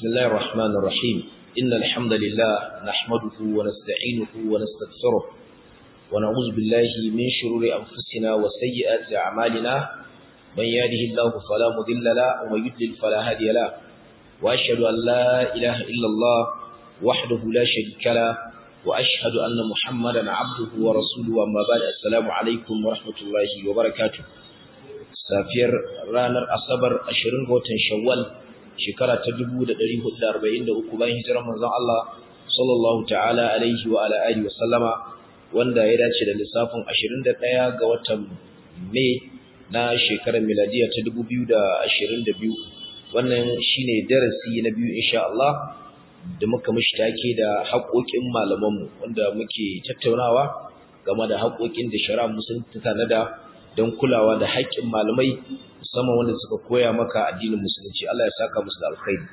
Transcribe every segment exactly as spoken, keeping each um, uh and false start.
بسم الله الرحمن الرحيم إن الحمد لله نحمده ونستعينه ونستغفره ونعوذ بالله من شرور أنفسنا وسيئات أعمالنا من يهده الله فلا مضل له ومن يضلل فلا هادي له وأشهد أن لا إله إلا الله وحده لا شريك له وأشهد أن محمدا عبده ورسوله أما بعد السلام عليكم ورحمة الله وبركاته safiyar ranar asabar ashirin ga watan shawwal shekara ta dubu da ɗari hudu da arba'in da uku bayan hijirar manzon Allah sallallahu ta'ala alaihi wa ala alihi wa sallama wanda ya dace da lissafin ashirin da ɗaya ga watan Mai na shekarar miladiya ta dubu biyu da ashirin da biyu wannan shine darasi na biyu insha Allah da muka mishi take da haƙoƙin malamanmu wanda muke tattaunawa game da haƙoƙin da shari'a musulunci ta tanada don kulawa da haƙƙin malamai musamman wanda suka koya maka addinin musulunci Allah ya saka musu da alkhairi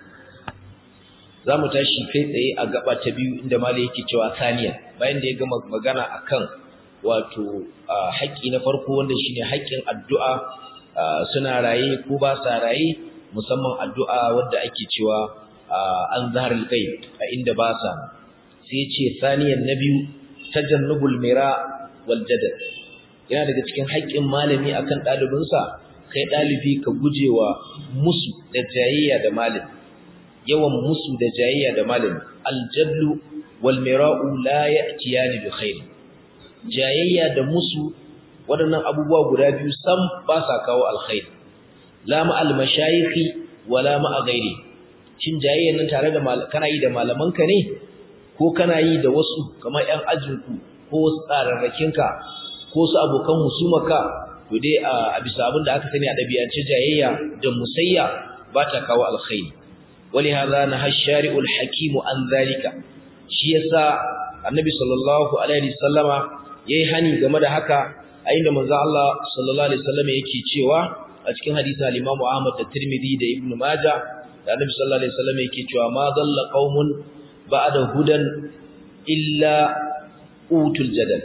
zamu tashi kai tsaye a gaba ta biyu inda malai yake cewa thaniya bayan da ya gama magana akan wato haƙƙi na farko wanda shine haƙƙin addu'a suna raye ko ba sa raye musamman addu'a wanda ake cewa an zaharul ghaib a inda ba sa sai ce thaniyan na biyu tajannubul mira wal jadal yana daga cikin haƙƙin malami akan ɗalibinsa kai ɗalibi ka gujewa musu da jayayya da malami yawan musu da jayayya da malami aljallu wal mira'u la ya'tiyani bi khair jayayya da musu waɗannan abubuwa guda biyu sam ba sa kawo alkhair la ma al mashayikhi wala ma ghairi shin jayayyan nan tare da kana yi da malamanka ne ko kana yi da wasu kamar ƴan ajinku ko wasu tsararrakinka ko su abokan husumaka to dai a bisa abin da aka sani a dabi'ance jayayya da musayya ba ta kawo alkhairi wali hadha naha shari'ul hakim an zalika shi yasa annabi sallallahu alaihi wasallama yayi hani game da haka a inda manzo Allah sallallahu alaihi wasallama yake cewa a cikin hadisi al-Imam Ahmad da Tirmidhi da Ibn Majah da annabi sallallahu alaihi wasallama yake cewa ma dalla qaumun ba'da hudan illa utul jadal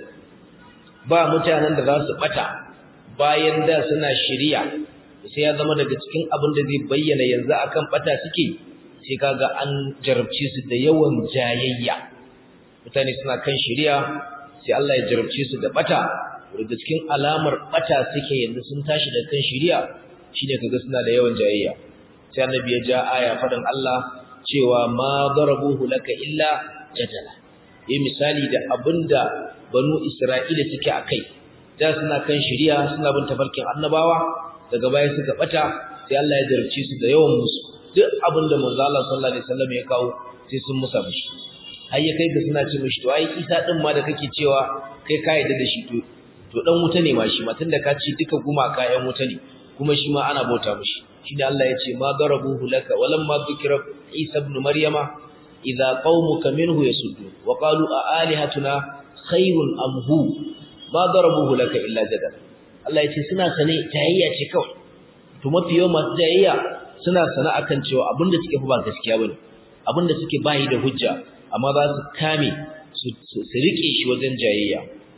ba mutanen da za su bata bayan da suna shiriya sai ya zama daga cikin abin da zai bayyana yanzu akan bata suke sai kaga an jarabce su da yawan jayayya mutane suna kan shiriya sai Allah ya jarabce su da bata daga cikin alamar bata suke yanzu sun tashi da kan shiriya shine kaga suna da yawan jayayya sai annabi ya ja aya fadan Allah cewa ma darabuhu laka illa jadala yi misali da abinda banu Isra'ila suke akai da suna kan shari'a suna bin tafarkin annabawa daga baya suka bata sai Allah ya jarabce su da yawan musu duk abinda manzo Allah sallallahu alaihi wasallam ya kawo sai sun musa mishi har ya kai ga suna ce mishi to ai Isa din ma da kake cewa kai ka yarda da shi to to dan wuta ne ma shi ma tunda ka ci duka gumaka yan wuta ne kuma shi ma ana bauta mishi shi da Allah ya ce ma darabuhu laka walamma dhikra Isa ibn Maryama idza qaumuka minhu yasuddun wa qalu a alihatuna khairun am hu ma darabuhu laka illa jadal Allah yace suna sane jayayya ce kawai to mafi yawan masu jayayya suna sana akan cewa abinda suke fa ba gaskiya bane abinda suke bayi da hujja amma za su kame su su rike shi wajen jayayya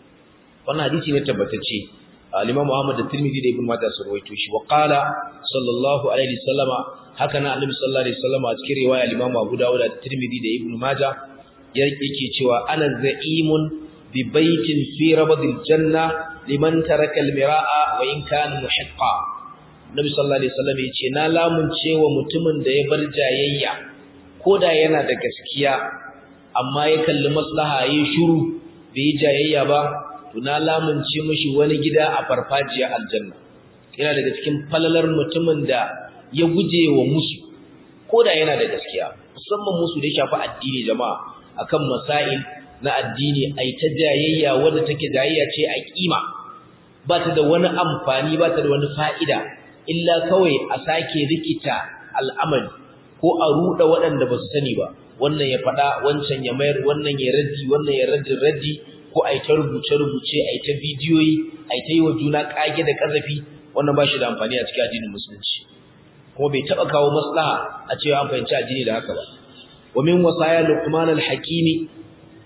wannan hadisi ne tabbatacce al-Imam Muhammad da Tirmidhi da Ibn Majah sun rawaito shi wa qala sallallahu alaihi wasallama haka na Annabi sallallahu alaihi wasallama a cikin riwaya al-Imam Abu Dawud da Tirmidhi da Ibn Majah yake cewa ana za'imun ببيت في ربض الجنة لمن ترك المراء وإن كان محقا النبي صلى الله عليه وسلم yace na lamunce wa mutumin da ya bar jayayya koda yana da gaskiya amma ya kalli maslaha yayin shiru bai jayayya ba to na lamunce mishi wani gida a farfajiyar aljanna yana daga cikin falalar mutumin da ya guje wa musu koda yana da gaskiya musamman musu da shafi addini jama'a akan masail na addini ai ta jayayya wanda take jayayya ce a kima ba ta da wani amfani ba ta da wani fa'ida illa kawai a sake rikita al'amari ko a ruda waɗanda ba su sani ba wannan ya faɗa wancan ya mayar wannan ya raddi wannan ya raddi raddi ko ai ta rubuce rubuce ai ta bidiyoyi ai ta yi wa juna kage da kazafi wannan ba shi da amfani a cikin addinin musulunci kuma bai taba kawo maslaha a cewa an fahimci addini da haka ba wa min wasaya luqman al-hakimi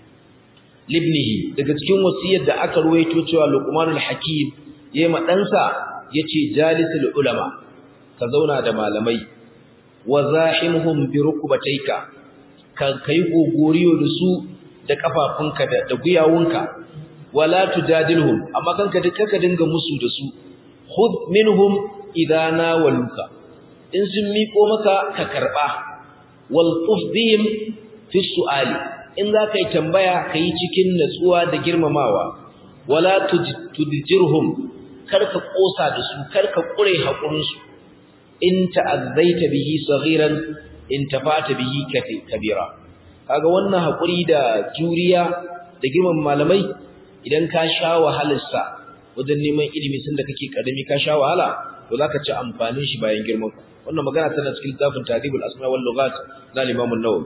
libnihi daga cikin wasiyar da aka ruwaito cewa Luqmanul Hakim yayi ma ɗansa yace jalisul ulama ka zauna da malamai wa zahimhum bi rukbatayka ka kai gogoriyo da su da kafafunka da, da guyawunka wala tujadilhum amma kanka duk ka dinga musu da su khudh minhum idana waluka in sun miƙo maka ka karba wal tufdihim fi su'ali in za ka yi tambaya ka yi cikin natsuwa da girmamawa wala tudjirhum karka kosa da su karka kure hakurinsu in ta'azzaita bihi saghiran in tafata bihi kabira kaga wannan hakuri da juriya da girman malamai idan ka sha wahalarsa wajen neman ilimi sun da kake kadami ka sha wahala to zaka ci amfanin shi bayan girman wannan magana tana cikin tafin tadibul asma wal lughat na Imam an-Nawawi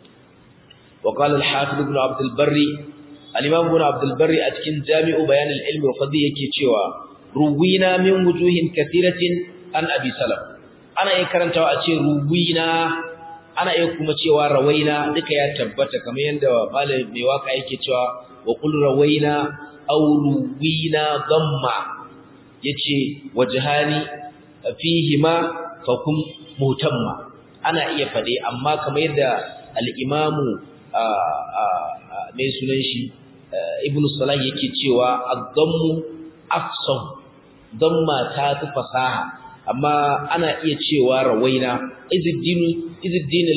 wa qala al-hafiz ibn Abd al-Barr al-Imam ibn Abd al-Barr a cikin Jami'u Bayan al-Ilm wa Qadi yake cewa ruwina min wujuhin kathiratin an Abi Salam ana iya karantawa a ce ruwina ana iya kuma cewa rawaina duka ya tabbata kamar yanda malam mai waka yake cewa wa qul rawaina aw ruwina damma yace wajhani fihima fakum mutamma ana iya fade amma kamar yadda al-imamu mai sunan shi ibnu salah yake cewa ad-dammu afsah damma ta fi fasaha amma ana iya cewa rawaina izuddin izuddin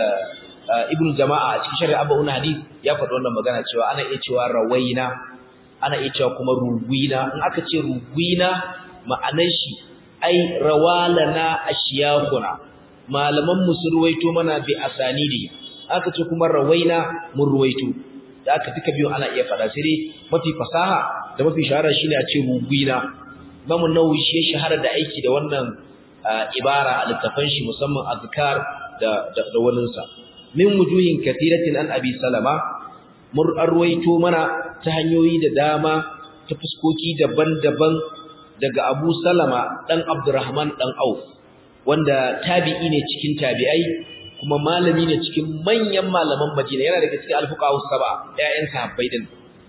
ibnu jama'a a cikin shari'a abu hadith ya faɗi wannan magana cewa ana iya cewa rawaina ana iya cewa kuma ruwina in aka ce ruwina ma'anar shi ai rawalana ashiyakuna malaman mu sun ruwaito mana bi asanidi aka ce kuma rawaina mun ruwaito da aka duka biyu ana iya faɗa sai dai mafi fasaha da mafi shahara shine a ce ruwina Imam Nawawi shi shahara da aiki da wannan ibara a littafin shi musamman azkar da da, da waninsa min wujuhin kathiratin an Abi Salama mur arwaito mana ta hanyoyi da dama ta fuskoki daban-daban daga Abu Salama dan Abdurrahman dan Auf wanda tabi'i ne cikin tabi'ai kuma malami ne cikin manyan malaman Madina yana daga cikin al-fuqaha saba ƴaƴan sahabbai din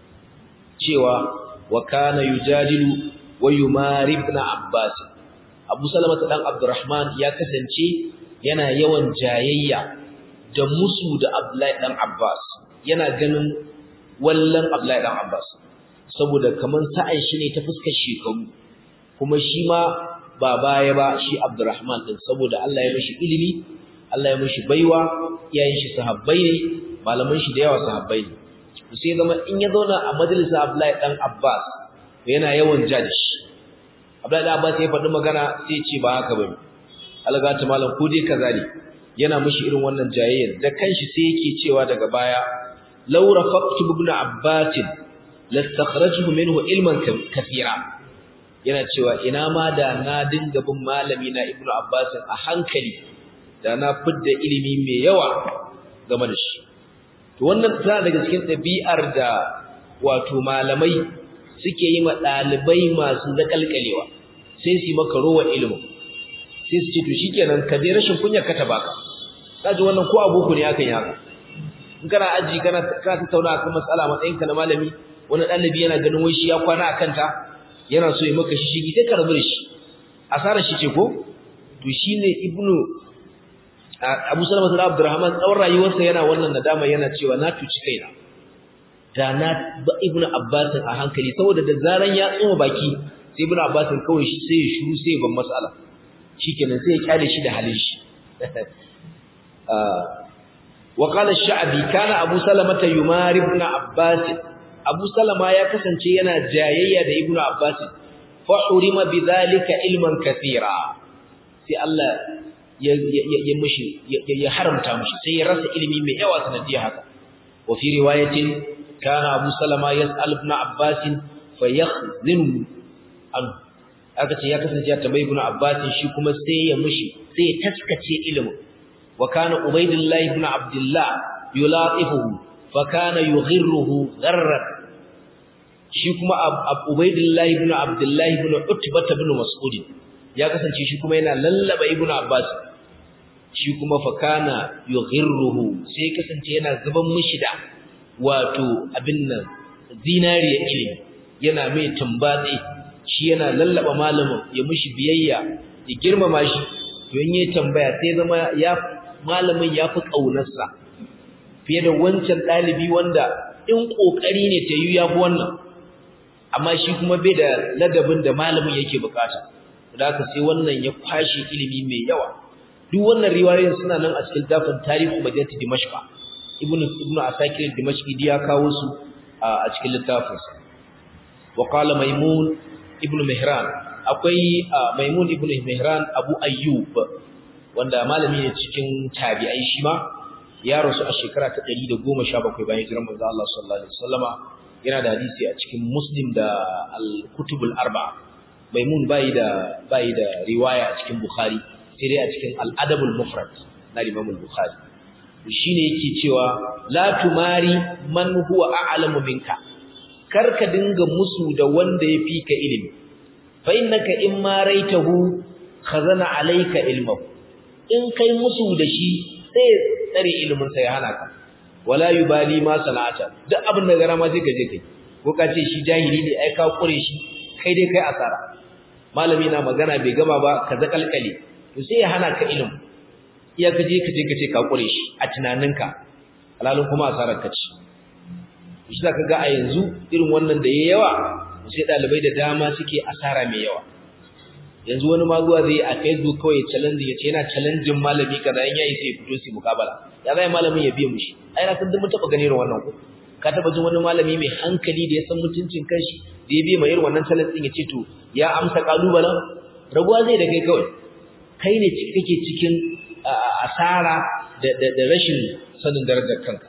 cewa wa kana yujadilu wa yumari ibn Abbas Abu Salama dan Abdurrahman ya kasance yana yawan jayayya da musu da Abdullahi dan Abbas yana ganin wallan Abdullahi dan Abbas saboda kaman sa'an shi ne ta fuskar shekaru kuma shi ma ba baya ba shi Abdurrahman din saboda Allah ya mishi ilimi Allah ya mishi baiwa iyayen shi sahabbai ne malaman shi da yawa sahabbai ne sai zama in ya zauna a majalisar Abdullahi dan Abbas yana yawan jadish Abdullahi dan Abbas ya faɗi magana sai ce ba haka bane alga ta malam ko dai kaza ne yana mishi irin wannan jayayyar da kanshi sai yake cewa daga baya law rafaqtu ibn Abbas lastakhrajahu minhu ilman kathira yana cewa ina ma da na dinga bin malami na Ibn Abbas a hankali da na fidda ilimi mai yawa game da shi to wannan tana daga cikin ɗabi'ar da wato malamai suke yi ma ɗalibai masu zakalkalewa sai su yi maka rowa ilimin sai su ce to shikenan ka je rashin kunya ka ta baka kaji wannan ko aboko ne akan yaka in kana aji kana ka tattauna akan matsala matsayinka na malami wani ɗalibi yana ganin wai shi ya kwana akan ta yana so ya maka shi shigi sai ka rabu da shi asara shi ce ko to shine ibnu Abu Salama da Abdurrahman tsawon rayuwarsa yana wannan nadama yana cewa na tuci kaina da na ba ibnu Abbas a hankali saboda da zaran ya tsoma baki sai ibnu Abbas kawai shi sai ya shiru sai ya ban mas'ala shikenan sai ya kyale shi da halin shi wa qala ash-sha'bi kana Abu Salama yumari ibn Abbas Abu Salama ya kasance yana jayayya da Ibn Abbas fa hurima bidhalika ilman kathira sai Allah ya ya mishi ya haramta mishi sai ya rasa ilimi mai yawa sanadiyar haka wa fi riwayatin kana Abu Salama yas'al Ibn Abbas fa yakhzinu an aka ce ya kasance ya tambayi Ibn Abbas shi kuma sai ya mishi sai ya taskace ilimin wa kana Ubaydullah ibn Abdullah yulatifuhu fa kana yughirruhu gharran shi kuma Ubaydullah ibn Abdullah ibn Utbah ibn Mas'ud ya kasance shi kuma yana lallaba Ibn Abbas shi kuma fa kana yughirruhu sai kasance yana zuban mishi da wato abin nan zinariya ilimi yana mai tumbatsi shi yana lallaba malamin ya mishi biyayya ya girmama shi to to in yayi tambaya sai zama ya malamin ya fi kaunarsa fiye da wancan dalibi wanda in kokari ne ta yi ya fi wannan amma shi kuma bai da ladabin da malamin yake bukata da haka sai wannan ya kwashi ilimi mai yawa duk wannan riwayoyin suna nan a cikin dafin tarihi madinati dimashq ibnu ibnu asakir dimashqi ya kawo su a cikin littafinsa wa qala maimun ibnu mihran akwai maimun ibnu mihran abu ayyub wanda malami ne cikin tabi'ai shi ma ya rasu a shekara ta ɗari da goma sha bakwai bayan hijirar manzo Allah sallallahu alaihi wasallama yana da hadisi a cikin muslim da al-kutubul arba'a maimun bai da bai da riwaya a cikin bukhari sai dai a cikin al-adabul mufrad na imam al-bukhari shine yake cewa la tumari man huwa a'lamu minka karka dinga musu da wanda yafi ka ilimi fa innaka in maraitahu khazana alayka ilmuhu in kai musu da shi sai tsare ilimin sa ya hana ka wala yubali ma sana'ata duk abin da gara ma sai ka je kai ko ka ce shi jahili ne ai ka kure shi kai dai kai asara malami na magana bai gama ba ka zakalkale to sai ya hana ka ilimi iya ka je ka je ka ce ka kure shi a tunaninka alalun kuma asarar ka ci shi zaka ga a yanzu irin wannan da yayi yawa sai dalibai da dama suke asara mai yawa yanzu wani ma zuwa zai a Facebook kawai challenge yace yana challenging malami kaza in yayi sai fito su mukabala ya zai malamin ya biye mushi ai na san duk mun taba ganin wannan ko ka taba jin wani malami mai hankali da ya san mutuncin kanshi da ya biye mai irin wannan challenge din yace to ya amsa kalubalen rabuwa zai da kai kawai kai ne kake cikin asara da da rashin sanin darajar kanka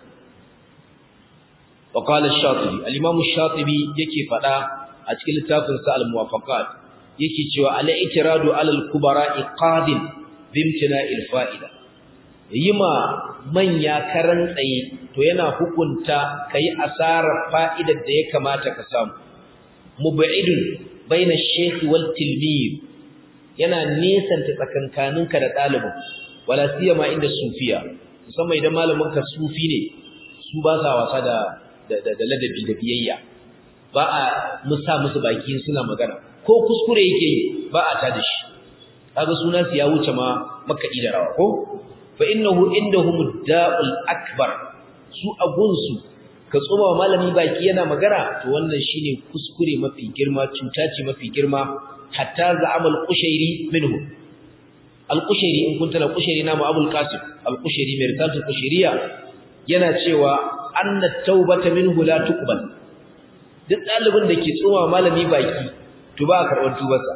wa qala ash-shatibi al-imam ash-shatibi yake fada a cikin littafin sa al-muwafaqat yake cewa al-i'tiradu ala al-kubara iqadin bimtina al-fa'ida yima manya karan tsaye to yana hukunta kai asarar fa'idar da ya kamata ka samu mub'idun baina ash-shaykh wal tilmid yana nesanta tsakankaninka da ɗalibin wala siyama inda sufiya musamman idan malamin ka sufi ne su ba sa wasa da da da ladabi da biyayya ba a musa musu baki suna magana ko kuskure yake ba a tada shi kaga sunan su ya wuce ma makadi da rawa ko fa innahu indahum da'ul akbar su agunsu ka tsoma malami baki yana magana to wannan shine kuskure mafi girma cuta ce mafi girma hatta za'amal qushairi minhu al-qushairi in kunta la qushairi na abul qasim al-qushairi mai risatul qushairiya yana cewa anna tawbata minhu la tuqbal duk dalibin da ke tsoma malami baki to ba karɓar tubarsa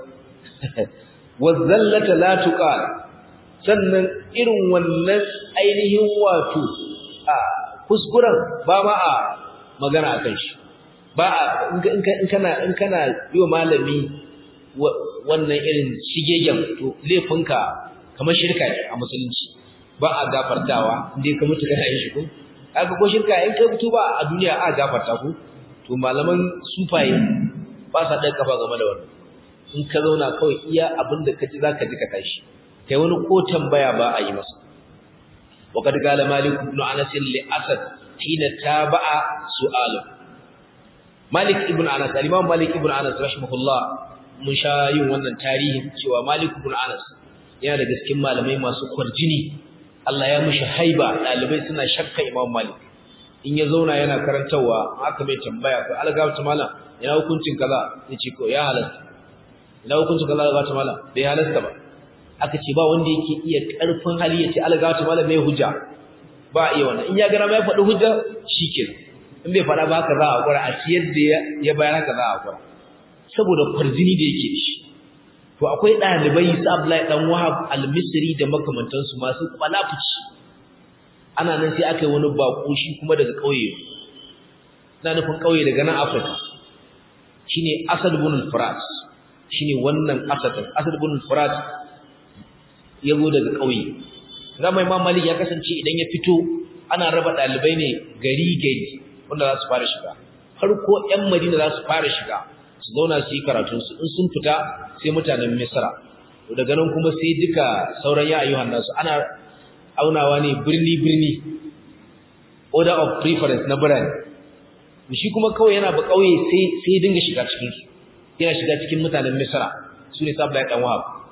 wazallata la tuqal sannan irin wannan ainihin wato a kuskuren ba ma a magana akan shi ba in kana in kana yi malami wannan irin shigegen to laifinka kamar shirka ne a musulunci ba a gafartawa indai ka mutu kana yin shi ko kaga ko shirka in ka mutu ba a duniya a gafarta ku to malaman sufaye ba sa dan kafa game da wannan in ka zauna kawai iya abinda kaji zaka ji ka tashi kai wani ko tambaya ba a yi masa waqad qala malik ibn anas li asad hina taba'a su'alu malik ibn anas al-imam malik ibn anas rahimahullah mun sha yin wannan tarihin cewa malik ibn anas yana da cikin malamai masu kwarjini Allah ya mushi haiba dalibai suna shakka imam malik in ya zauna yana karantawa aka mai tambaya ko algabta malam ina hukuncin kaza yace ko ya halasta ina hukuncin kaza algabta malam bai halasta ba aka ce ba wanda yake iya karfin hali yace algabta malam mai hujja ba iya wannan in ya gara mai faɗi hujja shikenan in bai faɗa ba haka za a hakura a ciyar da ya bayar haka za a hakura saboda kwarjini da yake shi to akwai dalibai su Abdullahi dan Wahab al-Misri da makamantansu masu kwalafici ana nan sai aka yi wani bako shi kuma daga kauye na nufin kauye daga nan Afirka shine Asad ibn al-Furat shine wannan Asad Asad ibn al-Furat yazo daga kauye zama Imam Malik ya kasance idan ya fito ana raba dalibai ne gari gari wanda za su fara shiga farko ƴan Madina za su fara shiga su zauna su yi karatunsu in sun fita sai mutanen Misra to daga nan kuma sai duka sauran ya ayyuhan nasu ana aunawa ne birni birni order of preference na birane shi kuma kawai yana ba kauye sai sai dinga shiga cikin su yana shiga cikin mutanen Misra su ne Abdullahi dan Wahab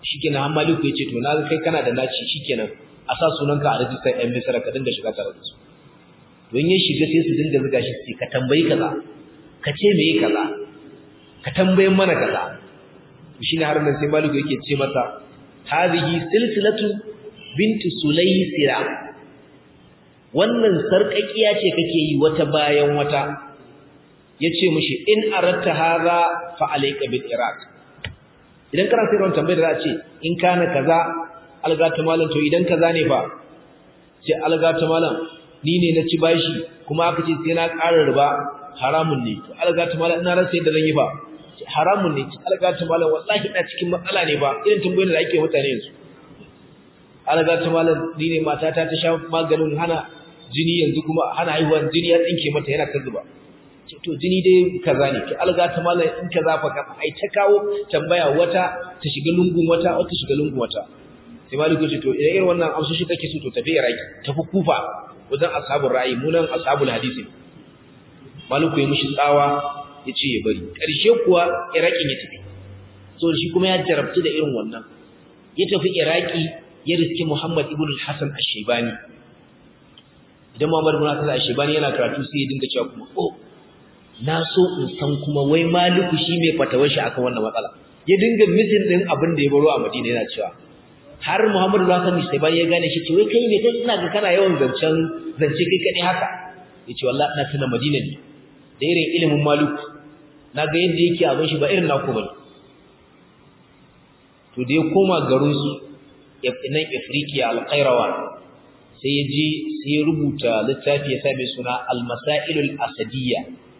shikenan har Maliku yace to na kai kana da naci shikenan a sa sunanka a rajistar ɗan Misra ka dinga shiga tare da su don yin shiga sai su dinga zuga shi sai ka tambayi kaza ka ce meye kaza ka tambayin mana kaza shine har nan sai Maliku yake ce masa hadhihi silsilatu binti sulaysira wannan sarkakiya ce kake yi wata bayan wata yace mishi in aratta hadha fa alayka bil iraq idan kana sai ran tambayar da ce in kana kaza algata malam to idan kaza ne fa sai algata malam ni ne na ci bashi kuma aka ce sai na ƙara riba haramun ne to algata malam ina rasa yadda zan yi ba haramun ne ci algata malam wallahi ina cikin matsala ne ba irin tambayoyin da ake mutane yanzu algata malam ni ne matata ta sha maganin hana jini yanzu kuma hana haihuwa jini ya tsinke mata yana ta zuba to jini dai kaza ne ki algata malam in kaza fa ka ai ta kawo tambaya wata ta shiga lungun wata wata shiga lungun wata sai Maliku ce to idan irin wannan amsoshi kake so to tafi Iraki tafi Kufa wajen ashabul ra'ayi munan ashabul hadisi Maliku ya mishi tsawa yace ya bari karshe kuwa Iraki ya tafi so shi kuma ya jarabtu da irin wannan ya tafi Iraki ya riski Muhammad ibn al-Hasan ash-Shaybani idan Muhammad ibn al-Hasan ash-Shaybani yana karatu sai ya dinga cewa kuma oh na so in san kuma wai Maliku shi mai fatawar shi akan wannan matsala ya dinga misin din abin da ya baro a Madina yana cewa har Muhammad ibn al-Hasan ash-Shaybani ya gane shi ce wai kai ne kai ina ga kana yawan zancen zance kai kadai haka yace wallahi ina tuna Madina ne da irin ilimin Maliku naga yadda yake abin shi ba irin naku bane to da ya koma garin su nan Afrika al-Qayrawan sai ya ji sai ya rubuta littafi ya same suna al-Masail al-Asadiyya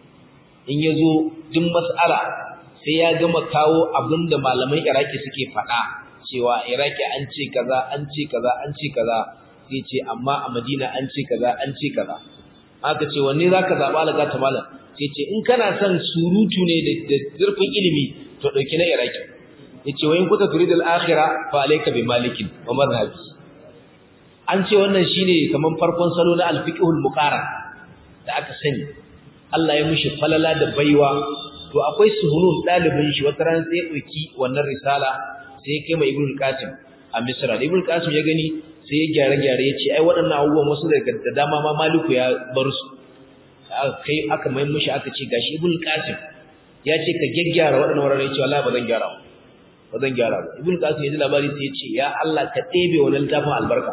in yazo duk mas'ala sai ya gama kawo abinda malaman Iraki suke faɗa cewa Iraki an ce kaza an ce kaza an ce kaza sai ce amma a Madina an ce kaza an ce kaza aka ce wanne zaka zaba alaga ta malam sai ce in kana son surutu ne da zurfin ilimi to dauki na Iraki yace wayin kuta turidul akhirah fa alayka bi malikin wa madhhabi an ce wannan shine kaman farkon salo na al-fiqhul muqaran da aka sani Allah ya mushi falala da baiwa to akwai suhunun dalibin shi wata ran sai ya dauki wannan risala sai ya kai mai Ibn Qasim a Misra da Ibn Qasim ya gani sai ya gyara gyara yace ai waɗannan abubuwan wasu daga da dama ma Maliku ya bar su kai aka mai mushi aka ce gashi Ibn Qasim ya ce ka gyaggyara waɗannan wurare yace wallahi ba zan gyara ba ba zan gyara ba Ibn Qasim ya ji labari sai ya ce ya Allah ka ɗebe wannan littafin albarka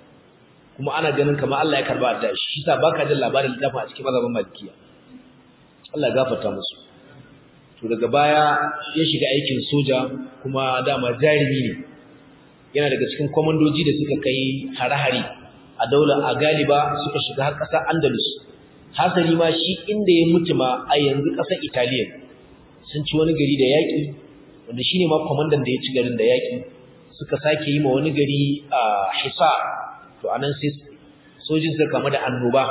kuma ana ganin kamar Allah ya karba addu'a shi yasa baka jin labarin littafin a cikin mazhabin Malikiya Allah ya gafarta musu to daga baya ya shiga aikin soja kuma dama jarimi ne yana daga cikin komandoji da suka kai hare-hare a daular a galiba suka shiga har ƙasar Andalus hasali ma shi inda ya mutu ma a yanzu ƙasar Italiya sun ci wani gari da yaƙi wanda shine ma komandan da ya ci garin da yaƙi suka sake yi ma wani gari a Hisar to anan sai sojin suka kama da annoba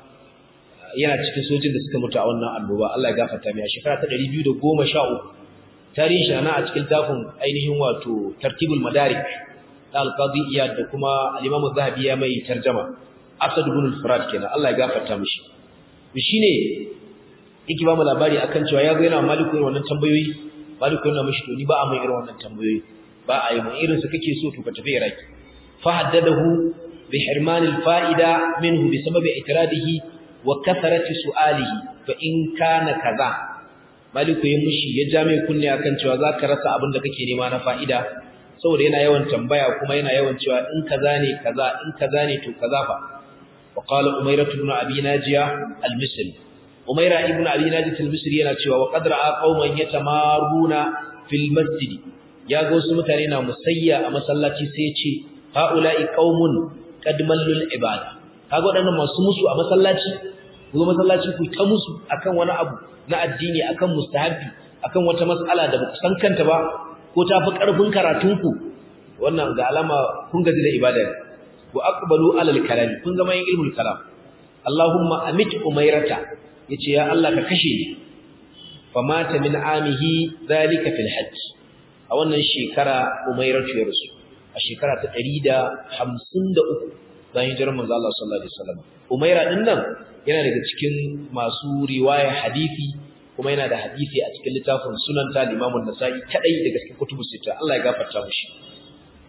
yana cikin sojin da suka mutu a wannan annoba Allah ya gafarta mai a shekara ta ɗari biyu da goma sha uku tarihin shi ana a cikin tafin ainihin wato tartibul madarik da al-qadi iyad da kuma al-imam az-zahabi ya mai tarjuma asad ibn al-furat kenan Allah ya gafarta mishi shine yake ba mu labari akan cewa ya ga yana maliku irin wannan tambayoyi maliku yana mishi to ni ba a mai irin wannan tambayoyi ba a yi mun irin su kake so to ka tafi Iraki fa haddadahu bi hirman al-fa'ida minhu bi sababi itiradihi wa kathrati su'alihi fa in kana kaza maliku ya mushi ya ja mai kunne akan cewa zaka rasa abin da kake nema na fa'ida saboda yana yawan tambaya kuma yana yawan cewa in kaza ne kaza in kaza ne to kaza fa wa qala umayrah ibn abi najiya al-misri umayra ibn abi najiya al-misri yana cewa wa qad ra'a qauman yatamaruna fil masjid ya ga wasu mutane na musayya a masallaci sai ya ce haula'i qaumun qad mallul ibada kaga wadannan masu musu a masallaci ko masallaci ku ta musu akan wani abu na addini akan mustahabi akan wata mas'ala da baku san kanta ba ko ta fi karfin karatunku wannan ga alama kun gaji da ibada wa aqbalu alal kalam kun zama yin ilmul kalam Allahumma amit umayrata yace ya Allah ka kashe ni famata min amihi zalika fil hajj a wannan shekara umayratu ya rasu a shekara ta ɗari da hamsin da uku bayan hijirar manzo Allah sallallahu alaihi wasallam umayra din nan yana daga cikin masu riwaya hadisi kuma yana da hadisi a cikin littafin sunan ta Imam an-Nasa'i kadai daga cikin kutubus sita Allah ya gafarta mishi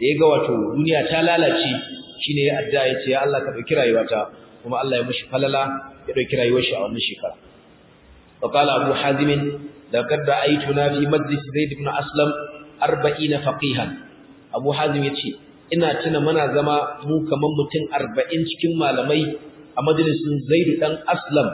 da yaga wato duniya ta lalace shine ya addu'a yace ya Allah ka dauki rayuwata kuma Allah ya mushi falala ya dauki rayuwar shi a wannan shekara wa qala abu hazim laqad ra'aytuna fi majlis zaid ibn aslam arba'ina faqihan abu hazim yace ina tuna muna zama mu kaman mutum arba'in cikin malamai a majalisin zaid dan aslam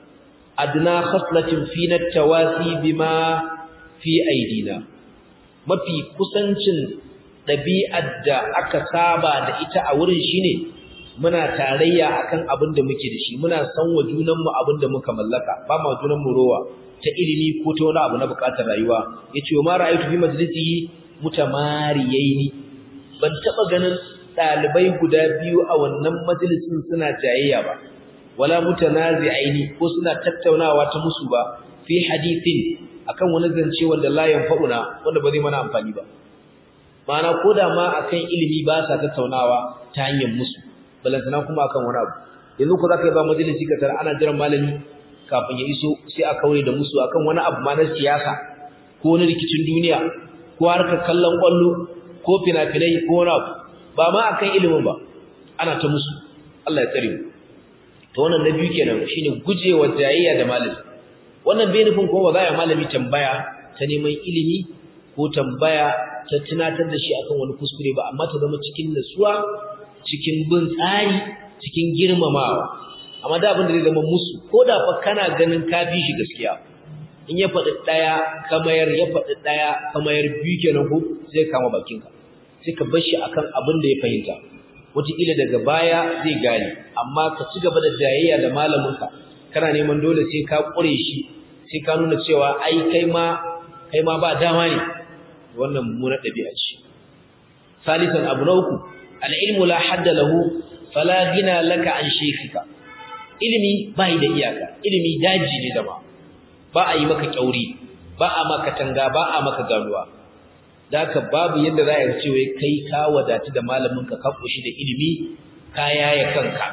adna khaslatin fina tawasi bima fi aidina mafi kusancin dabi'ar da aka saba da ita a wurin shine muna tarayya akan abin da muke da shi muna san wa junan mu abin da muka mallaka ba ma junan mu rowa ta ilimi ko ta wani abu na bukatar rayuwa yace ma ra'aytu fi majlisihi mutamariyaini ban taba ganin dalibai guda biyu a wannan majalisin suna jayayya ba wala mutanazi'aini ko suna tattaunawa ta musu ba fi hadithin akan wani zance wanda la yanfa'una wanda ba zai mana amfani ba ma'ana koda ma akan ilimi ba sa tattaunawa ta hanyar musu balantana kuma akan wani abu yanzu ko zaka yi ba majalisi ka tara ana jiran malami kafin ya iso sai a kaure da musu akan wani abu ma na siyasa ko wani rikicin duniya ko harkar kallon kwallo ko fina-finai ko wani abu ba ma akan ilimin ba ana ta musu Allah ya tsare mu to wannan na biyu kenan shine gujewa jayayya da malami wannan bai nufin ko ba za ya malami tambaya ta neman ilimi ko tambaya ta tunatar da shi akan wani kuskure ba amma ta zama cikin nutsuwa cikin bin tsari cikin girmamawa amma da abin da zai zama musu ko da fa kana ganin ka fi shi gaskiya in ya faɗi ɗaya kamayar ya faɗi ɗaya kamayar biyu kenan ko zai kama bakinka sai ka bar shi akan abin da ya fahimta wataƙila daga baya zai gane amma ka ci gaba da jayayya da malaminka kana neman dole sai ka ƙure shi sai ka nuna cewa ai kai ma kai ma ba dama ne wannan mummunar ɗabi'a ce salisan abu na uku al-ilmu la hadda lahu fala gina laka an shaykhika ilimi bai da iyaka ilimi daji ne da ba ba a yi maka kyauri ba a maka tanga ba a maka ganuwa daka babu yadda za a ce wai kai ka wadatu da malamin ka ka koshi da ilimi ka yaye kanka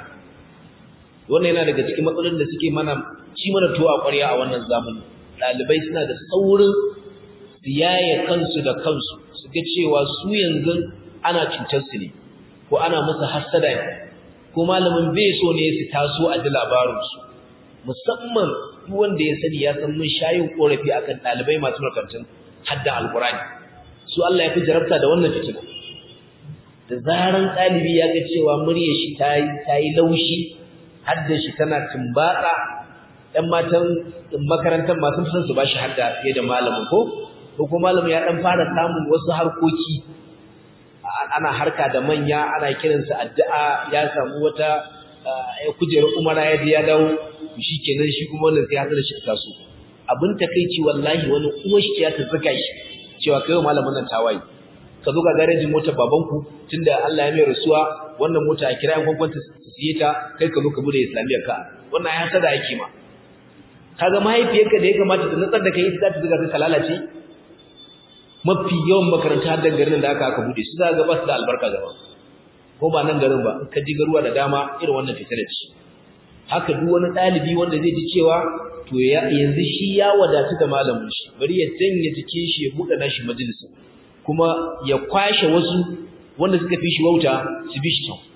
wannan yana daga cikin matsalolin da suke mana ci mana tuwa ƙwarya a wannan zamani dalibai suna da saurin siyaye kansu da kansu su ga cewa su yanzu ana cutar su ne ko ana musu hasada ne ko malamin bai so ne su taso a ji labarin su musamman duk wanda ya sani ya san mun shayin korafi akan dalibai masu makarantun hadda alqur'ani su Allah ya fi jarabta da wannan fitina da zaran dalibi ya ga cewa muryar shi tayi tayi laushi hadda shi tana tumbatsa ɗan matan makarantar masu san su bashi hadda fiye da malamin ko ko kuma malamin ya dan fara samun wasu harkoki ana harka da manya ana kiransa addu'a ya samu wata kujerar umara ya je ya dawo shikenan shi kuma wannan sai ya tsara shi taso abin takeici wallahi wani uwar shi ya tsaka shi cewa kai malamin nan tawaye ka zo ga garejin motar babanku tunda Allah ya mai rasuwa wannan mota a kira yan gwangwanta su siye ta kai ka zo ka bude islamiyar ka wannan ya sada yake ma kaga mahaifiyarka da ya kamata ta nutsar da kai ita za ta zuga ka lalace mafi yawan makaranta har garin da aka aka bude su za ga ba su da albarka gaba ko ba nan garin ba ka ji garuwa da dama irin wannan fitina ce haka duk wani dalibi wanda zai ji cewa to yanzu shi ya wadatu da malamin shi bari ya janye jikin shi ya buɗe nashi majalisa kuma ya kwashe wasu wanda suka fi shi wauta su bi shi can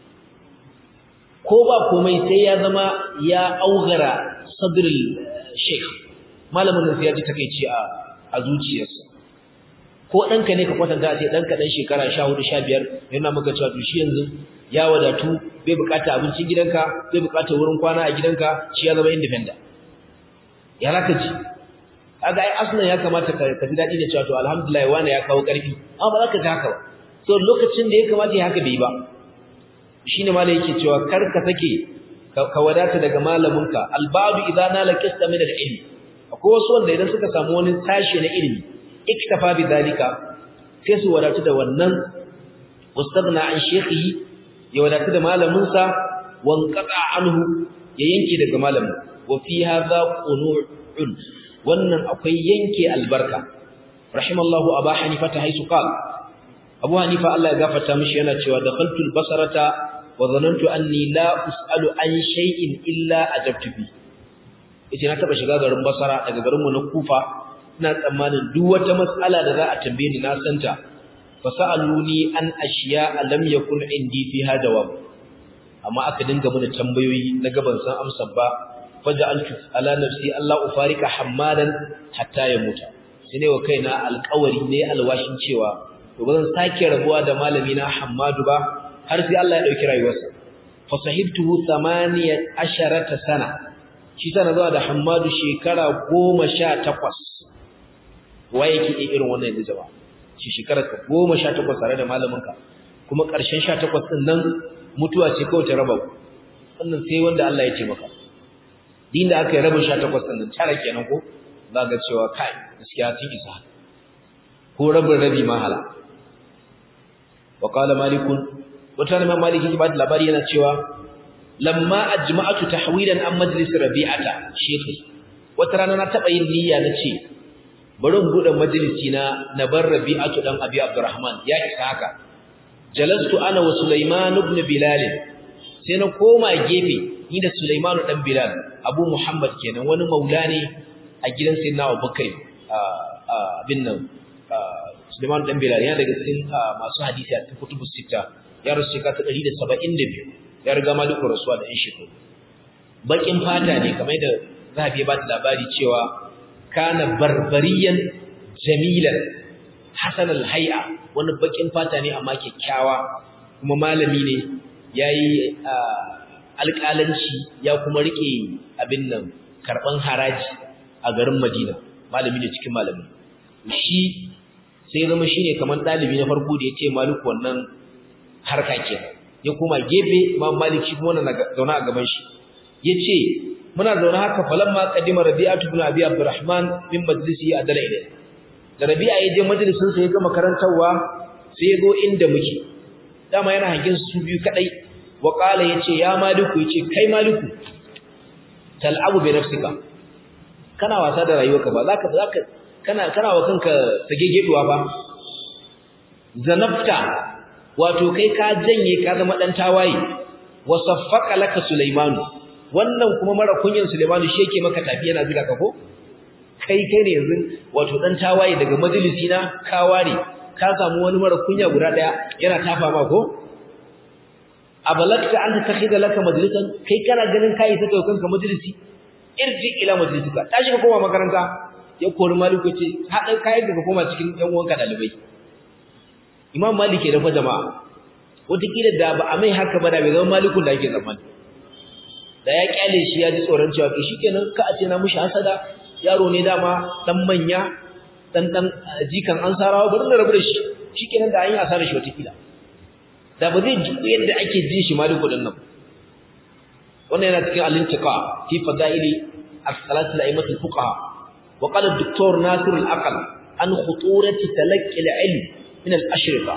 ko ba komai sai ya zama ya augara sadrul sheikh malamin nan sai ya ji takeici a a zuciyarsa ko danka ne ka kwatanta sai danka dan shekara sha hudu sha biyar yana maka cewa to shi yanzu ya wadatu bai bukata abincin gidanka bai bukata wurin kwana a gidanka shi ya zama independent ya raka ji kaga ai aslan ya kamata ka ji dadi da cewa to alhamdulillah wani ya kawo karfi amma ba za ka ji haka ba so lokacin da ya kamata ya haka bai ba shine malai yake cewa kar ka sake ka wadata daga malaminka albadu idza nala qista min al-ilm akwai wasu wanda idan suka samu wani tashi na ilimi iktafa bi dalika sai su wadatu da wannan wastaghna an shaykhi ya wadatu da malaminsa wanqata anhu ya yanke daga malamin wa fi hadha qunu'un wannan akwai yanke albarka rahimallahu abu hanifa ta haisu qala abu hanifa Allah ya gafarta mishi yana cewa dakhaltul basarata wa zanantu anni la us'alu an shay'in illa ajabtu bi ita na taba shiga garin basara daga garin mu na kufa ina tsammanin duk wata mas'ala da za a tambaye ni na santa fasaluni an ashiya lam yakun indi fiha jawab amma aka dinga mana tambayoyi na gaban san amsar ba faja'altu ala nafsi Allah ufarika hammadan hatta yamuta sai ne wa kaina alƙawari ne alwashin cewa to bazan sake rabuwa da malami na Hammadu ba har sai Allah ya dauki rayuwarsa fa sahibtuhu thamaniyat asharata sana shi sana zuwa da Hammadu shekara goma sha takwas waye yake irin wannan yanzu jama'a shi shekara goma sha takwas tare da malaminka kuma ƙarshen sha takwas din nan mutuwa ce kawai ta raba wannan sai wanda Allah ya ce maka din da aka yi rabin sha takwas din nan tare kenan ko za ga cewa kai gaskiya tun isa ko rabin rabi mahala wa qala malikun wata ne maliki ba da labari yana cewa lamma ajma'atu tahwilan an majlis rabi'ata shekhi wata rana na taba yin niyya nace bari in bude majalisi na na bar rabi'atu dan abi abdurrahman ya isa haka jalastu ana wa sulaiman ibn bilal sai na koma gefe ni da sulaiman dan bilal abu muhammad kenan wani maula ne a gidan sayyidina abubakar abin nan sulaiman dan bilal yana daga cikin masu hadisi a cikin kutubus sita ya rasu shekara ta ɗari da saba'in da biyu ya riga maliku rasuwa da yan shekaru bakin fata ne kamar da zahabi ya ba ta labari cewa kana barbariyan jamilan hasan alhay'a wani bakin fata ne amma kyakkyawa kuma malami ne yayi alƙalanci ya kuma rike abin nan karban haraji a garin Madina malami ne cikin malami shi sai zama shine kamar dalibi na farko da yace maliku wannan harka kenan ya koma gefe Imam Malik shi kuma wannan zauna a gaban shi yace muna zaune haka falamma qadima Rabi'atu ibn Abi Abdurrahman min majlisi adala ilay da Rabi'a ya je majalisin sa ya ga makarantawa sai ya go inda muke dama yana hangin su biyu kadai wa qala yace ya Maliku yace kai Maliku tal'abu bi nafsika kana wasa da rayuwarka ba zaka zaka kana kana wa kanka sagegeduwa ba zanafta wato kai ka janye ka zama dan tawaye wa saffaka laka Sulaiman wannan kuma mara kunyin Sulaiman shi yake maka tafi yana zuga ka ko kai kai ne yanzu wato dan tawaye daga majalisi na ka ware ka samu wani mara kunya guda daya yana tafa ma ko abalakta anta takhida laka majlisan kai kana ganin kai saka kanka majalisi irji ila majlisika tashi ka koma makaranta ya kori Maliku ce haɗa kayan da ka koma cikin ƴan uwanka dalibai Imam Malik ya dafa jama'a wataƙila da ba a mai haka ba da bai zama Malikun da ake zaman da ya kyale shi ya ji tsoron cewa to shikenan ka a ce na mushi hasada yaro ne dama dan manya dan dan jikan ansarawa bari na rabu da shi shikenan da an yi asarar shi wataƙila da ba zai ji yadda ake jin shi Maliku din nan wannan yana cikin al-intiqa fi fadaili as-salat al-a'immat al-fuqaha wa qala ad-doktor Nasir al-Aqal an khuturati talaqqi al-ilm min al-ashriqa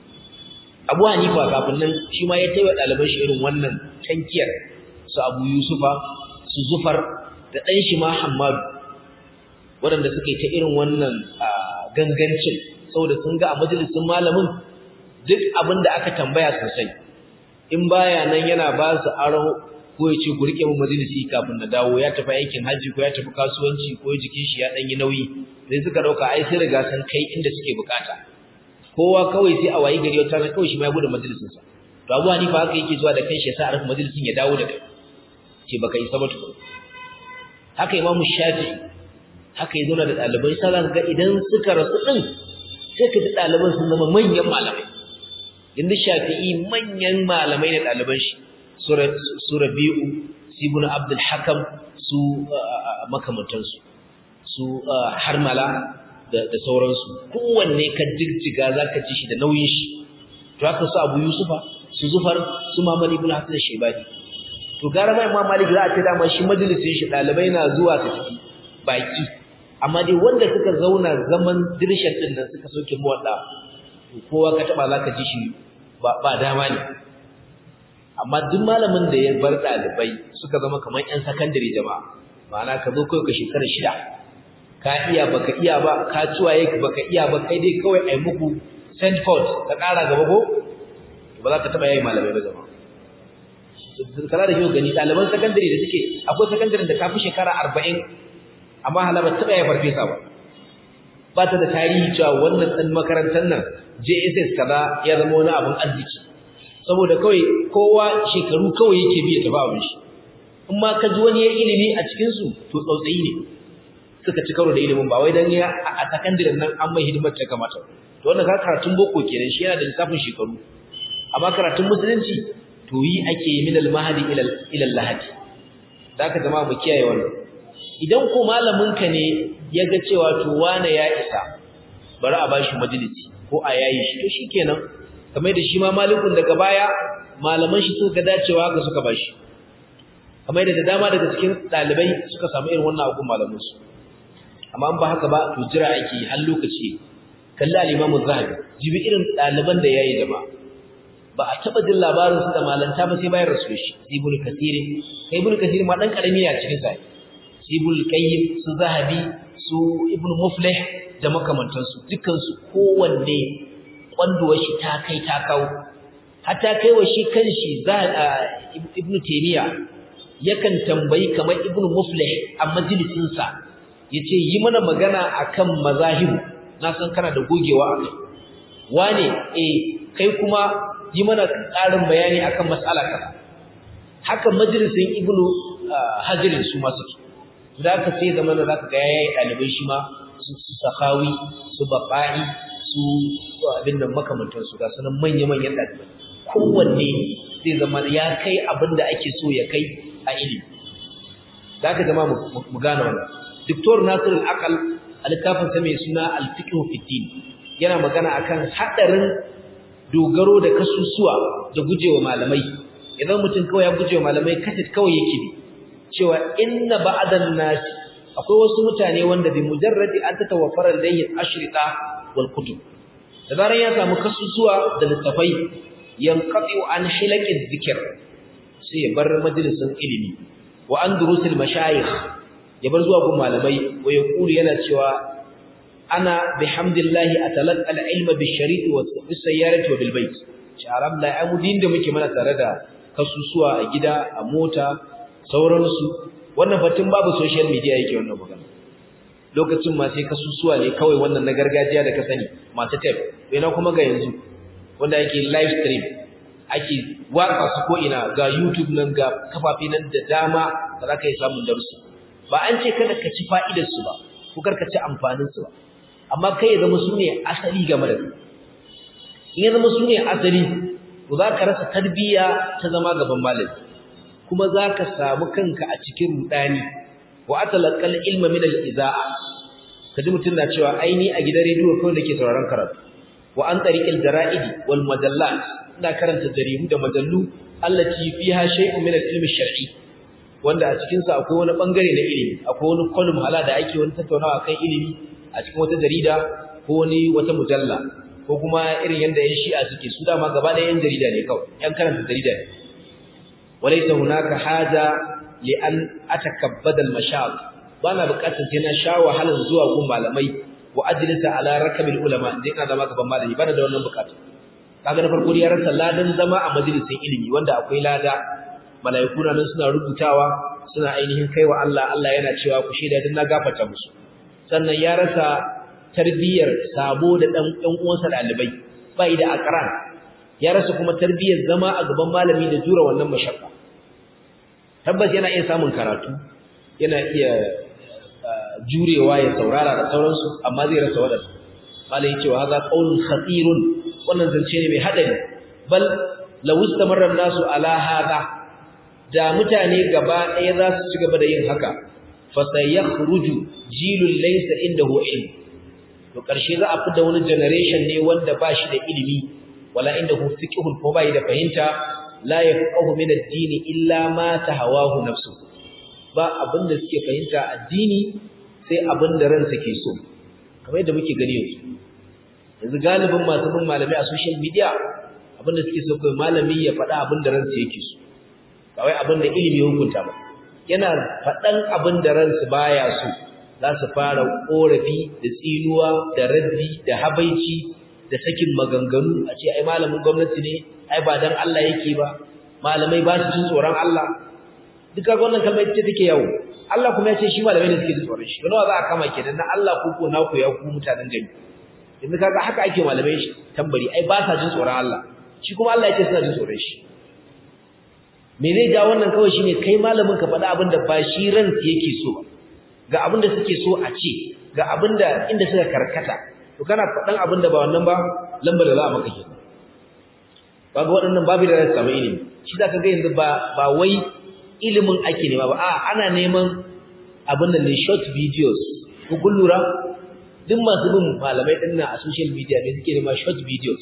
Abu Hanifa kafin nan shi ma ya taiwa daliban shi irin wannan tankiyar su Abu Yusufa su Zufar da dan shi ma Hammadu waɗanda suka yi ta irin wannan gangancin saboda sun ga a majalisin malamin duk abin da aka tambaya sosai in baya nan yana ba su aro ko ya ce ku rike mu majalisi kafin na dawo ya tafi aikin haji ko ya tafi kasuwanci ko jikin shi ya dan yi nauyi sai suka dauka ai sai riga san kai inda suke bukata kowa kawai sai a wayi gari wata na kawai shi ma ya gudu majalisin sa to Abu Hanifa haka yake zuwa da kanshi ya sa a rufe majalisin ya dawo da kai ce baka isa ba tukun haka Imam Shafi'i haka ya zauna da ɗalibai sai za ga idan suka rasu din sai ka ji ɗaliban sun zama manyan malamai inda Shafi'i manyan malamai ne ɗaliban shi su Rabi'u su Ibn Abdul Hakam su makamantansu su Harmala da sauransu kowanne ka jigjiga zaka ji shi da nauyin shi to haka su Abu Yusufa su Zufar su Muhammad ibn Hasan al-Shaybani to gara mai Imam Malik za a ce dama shi majalisin shi ɗalibai na zuwa su tafi baki amma dai wanda suka zauna zaman dirshan din nan suka soke muwadda to kowa ka taba zaka ji shi ba ba dama ne amma duk malamin da ya bar dalibai suka zama kamar ƴan sakandare jama'a ma'ana ka zo kai ka shekara shida ka iya baka iya ba ka ciwaye baka iya ba kai dai kawai ai muku Sandford ka ƙara gaba ko ba za ka taba yayi malamai ba jama'a kala da yau gani daliban sakandare da suke akwai sakandare da kafi shekara arba'in amma halaba taba yayi farfesa ba ba ta da tarihi cewa wannan ɗan makarantar nan J S S kaza ya zama wani abin arziki saboda kawai kowa shekaru kawai yake biya tafi abin shi in ma ka ji wani ya ilimi a cikinsu to tsautsayi ne suka ci karo da ilimin ba wai dan ya a sakandiren nan an mai hidimar ta kamata to wannan ka karatun boko kenan shi yana da lissafin shekaru amma karatun musulunci to yi ake yi min al-mahdi ila ila al-lahadi zaka jama'a mu kiyaye wannan idan ko malamin ka ne ya ga cewa to wane ya isa bari a bashi majalisi ko a yayi shi to shikenan kamar da shi ma malikun daga baya malaman shi suka dacewa ga suka bashi kamar da dama daga cikin dalibai suka samu irin wannan abun malamin su amma ba haka ba to jira ake har lokaci kalli al-Imam Az-Zahabi jibi irin daliban da yayi jama'a ba a taba jin labarin su da malanta ba sai bayan rasul shi Ibn Kathir kai Ibn Kathir ma dan karami ne a cikin sa Ibn Qayyim su Zahabi su Ibn Muflih da makamantan su dukkan su kowanne kwanduwar shi ta kai ta kawo hatta kai wa shi kanshi Ibn Taymiyyah yakan tambayi kamar Ibn Muflih a majalisin sa yace yi mana magana akan mazahib na san kana da gogewa akai wane eh kai kuma yi mana ƙarin bayani akan mas'ala kaza haka majalisin Ibn Hajar su ma suke zaka sai da mana zaka ga yayi dalibai shi ma su Sakhawi su Baqai su abin nan makamantan su ga sanan manya-manyan dalibai kowanne zai zama ya kai abinda ake so ya kai a ilimi zaka zama mu gane wannan Dr. Nasir Al-Aqal al-kafin sa mai suna Al-Fiqh fi Din yana magana akan hadarin dogaro da kasusuwa da gujewa malamai idan mutum kawai ya gujewa malamai kasit kawai yake bi cewa inna ba'dan nas akwai wasu mutane wanda bi mujarradi an tatawaffara ladayhi ashrita wal kutub da zaran ya samu kasusuwa da littafai yanqati an hilaqi dhikr sai ya bar majalisin ilimi wa an durusil mashayikh ya bar zuwa gun malamai wa yaqulu yana cewa ana bihamdillahi atalaqqa al-ilma bish-shari'i wa bis-sayyarati wa bil-bayt sharam la amudin da muke mana tare da kasusuwa a gida a mota sauransu wannan batun babu social media yake wannan magana lokacin ma sai kasusuwa ne kawai wannan na gargajiya da ka sani masu tape ina kuma ga yanzu wanda yake live stream ake watsa su ko ina ga YouTube nan ga kafafe nan da dama da zaka yi samun darussa ba an ce kada ka ci fa'idar su ba ko kar ka ci amfanin su ba amma kai ya zama sune asali game da kai in ya zama sune asali to za ka rasa tarbiyya ta zama gaban malami kuma za ka samu kanka a cikin rudani wa atalaqal ilma min al-izaa kaji mutun na cewa aini a gidan rediyo kawai nake sauraron karatu wa an tariqil jara'idi wal majallat ina karanta jaridu da majallu allati fiha shay'un min al-ilmi shar'i wanda a cikin sa akwai wani bangare na ilimi akwai wani column hala da ake wani tattaunawa kan ilimi a cikin wata jarida ko wani wata mujalla ko kuma irin yanda yan shi'a suke su dama gaba da yan jarida ne kawai yan karanta jarida ne walaysa hunaka haja li an atakabbada al-mashaq bana bukatar sai na sha wahalan zuwa gun malamai wa ajlisa ala rakabil ulama dai ka zama gaban malami bana da wannan bukata kaga na farko ya rasa ladan zama a majalisin ilimi wanda akwai lada malaiku nan suna rubutawa suna ainihin kaiwa Allah Allah yana cewa ku shaida dan na gafarta musu sannan ya rasa tarbiyyar sabo da dan ɗan uwansa dalibai bai da akran ya rasa kuma tarbiyyar zama a gaban malami da jura wannan mashakka tabbas yana iya samun karatu yana iya jurewa ya saurara da sauransu amma zai rasa wadannan malai yace wa hadha qaulun khatirun wannan zance ne mai hadari bal law istamarra nasu ala hada da mutane gaba ɗaya za su ci gaba da yin haka fa sayakhruju jilul laysa indahu ilm to karshe za a fita wani generation ne wanda ba shi da ilimi wala indahu fiqhun ko bai da fahimta la yafqahu min ad-din illa ma tahawahu nafsuhu ba abinda suke fahimta addini sai abinda ransa ke so kamar yadda muke gani yanzu yanzu galibin masu bin malami a social media abinda suke so kai malami ya faɗa abinda ransa yake so kawai abinda ilimi hukunta ba yana faɗan abinda ransa baya so za su fara korafi da tsinuwa da raddi da habaici da sakin maganganu a ce ai malamin gwamnati ne ai ba dan Allah yake ba malamai ba su jin tsoron Allah duka wannan kalmar ita take yawo Allah kuma ya ce shi malamai ne suke jin tsoron shi to nawa za a kama kenan na Allah ko ko na ku ya ku mutanen gari yanzu kaga haka ake malamai shi tambari ai ba sa jin tsoron Allah shi kuma Allah ya ce suna jin tsoron shi me zai ja wannan kawai shine kai malamin ka faɗa abin da ba shi ransa yake so ba ga abin da suke so a ce ga abin da inda suka karkata to kana faɗan abin da ba wannan ba lambar da za a maka kenan kaga waɗannan babu da za su samu ilimi shi za ka ga yanzu ba ba wai ilimin ake nema ba a ana neman abin da ne short videos ko kun lura duk masu bin malamai ɗin a social media ne suke nema short videos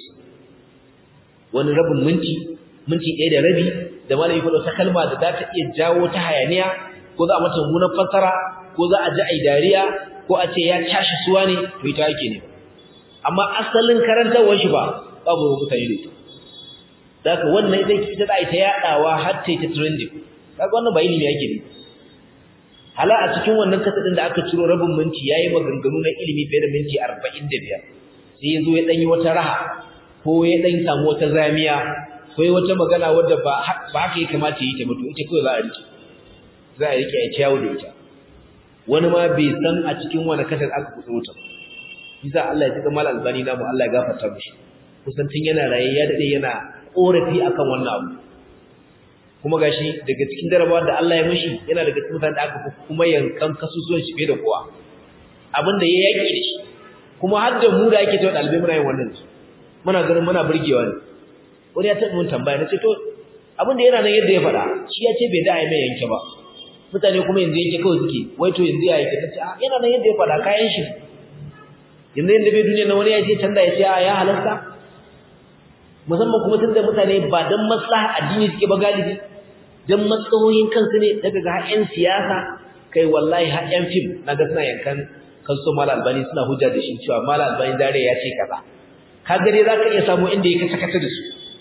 wani rabin minti minti ɗaya da rabi da malami faɗo ta kalma da za ta iya jawo ta hayaniya ko za a mata mummunan fassara ko za a ji ai dariya ko a ce ya tashi suwa ne to ita yake ne amma asalin karantarwar shi ba babu mutane da ita daga wannan ita ita da ita yadawa har ta ta trending kaga wannan ba ilimi yake ne hala a cikin wannan kasadin da aka ciro rabin minti yayi maganganu na ilimi fiye da minti arba'in da biyar sai yazo ya dan yi wata raha ko ya dan samu wata zamiya ko wata magana wadda ba ba haka ya kamata yi ta mutu ita kawai za a rike za a rike a ciyawo da ita wani ma bai san a cikin wani kasar aka kudo ta bisa Allah ya tuka mal albani namu Allah ya gafarta mishi kusan tun yana raye ya dade yana korafi akan wannan abu kuma gashi daga cikin darabawa da Allah ya mishi yana daga cikin mutanen da aka kuma yankan kasusuwan shi bai da kowa abinda ya yaki da shi kuma har da mu da yake ta dalibai muna yin wannan muna ganin muna burgewa ne wani ya taɓa mun tambaya na ce to abinda yana nan yadda ya faɗa shi ya ce bai da ai mai yanke ba mutane kuma yanzu yake kawai suke wai to yanzu ya yake tace a yana nan yadda ya faɗa kayan shi yanzu yanda bai duniya na wani ya ce canza ya ce a ya halasta musamman kuma tunda mutane ba dan maslaha addini suke ba galibi dan maslahohin kansu ne daga ga ƴan siyasa kai wallahi har ƴan film naga suna yankan kansu mal albani suna hujja da shi cewa mal albani dare ya ce kaza kaga dai zaka iya samu inda yake sakata da su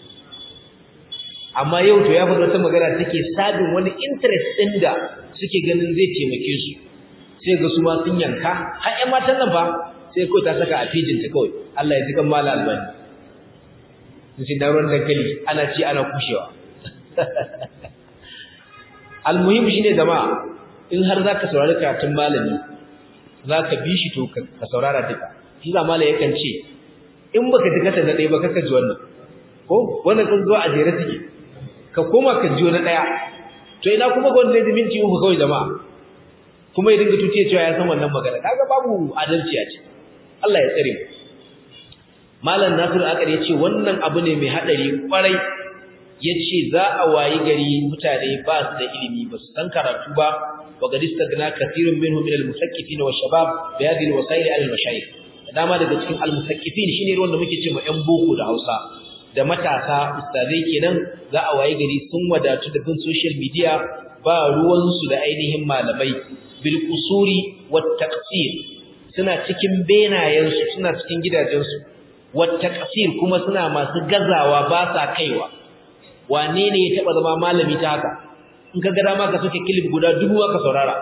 amma yau to ya faɗa wata magana take sabin wani interest ɗin da suke ganin zai taimake su sai ga su ma sun yanka har ƴan matan nan ba sai kawai ta saka a pejin ta kawai Allah ya ji kan mal albani sai da ruwan dankali ana ci ana kushewa almuhim shine jama'a in har zaka saurari karatun malami zaka bi shi to ka saurara duka shi da malami yakan ce in baka ji kata na dai ba kaka ji wannan ko wannan kan zo a jere take ka koma ka ji na daya to ina kuma ga wanda zai minti uku kawai jama'a kuma ya dinga tutiye cewa ya san wannan magana kaga babu adalci a ce Allah ya tsare mu Malam Nasir Akar yace wannan abu ne mai hadari kwarai yace za a wayi gari mutane ba su da ilimi ba su san karatu ba wa gadista gana kathirun minhum min al-musaqqifin wa shabab bi hadhihi al-wasa'il al-mashayikh dama daga cikin al-musaqqifin shine wanda muke cewa ƴan boko da Hausa da matasa ustazai kenan za a wayi gari sun wadatu da bin social media ba ruwan su da ainihin malamai bil qusuri wat taqsir suna cikin benayen su suna cikin gidajen su wata kasir kuma suna masu gazawa ba sa kaiwa wane ne ya taba zama malami ta haka in ka ga dama ka soke clip guda dubu ka saurara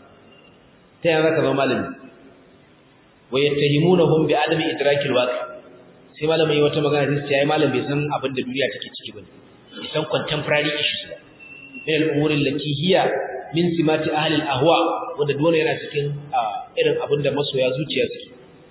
ta yana ka zama malami wa yattahimunahum bi adami idrakil waqi sai malami wata magana sai yayi malam bai san abin da duniya take ciki bane bai san contemporary issues ba min al-umur allati hiya min simati ahli al-ahwa wanda dole yana cikin irin abin da masoya zuciya suke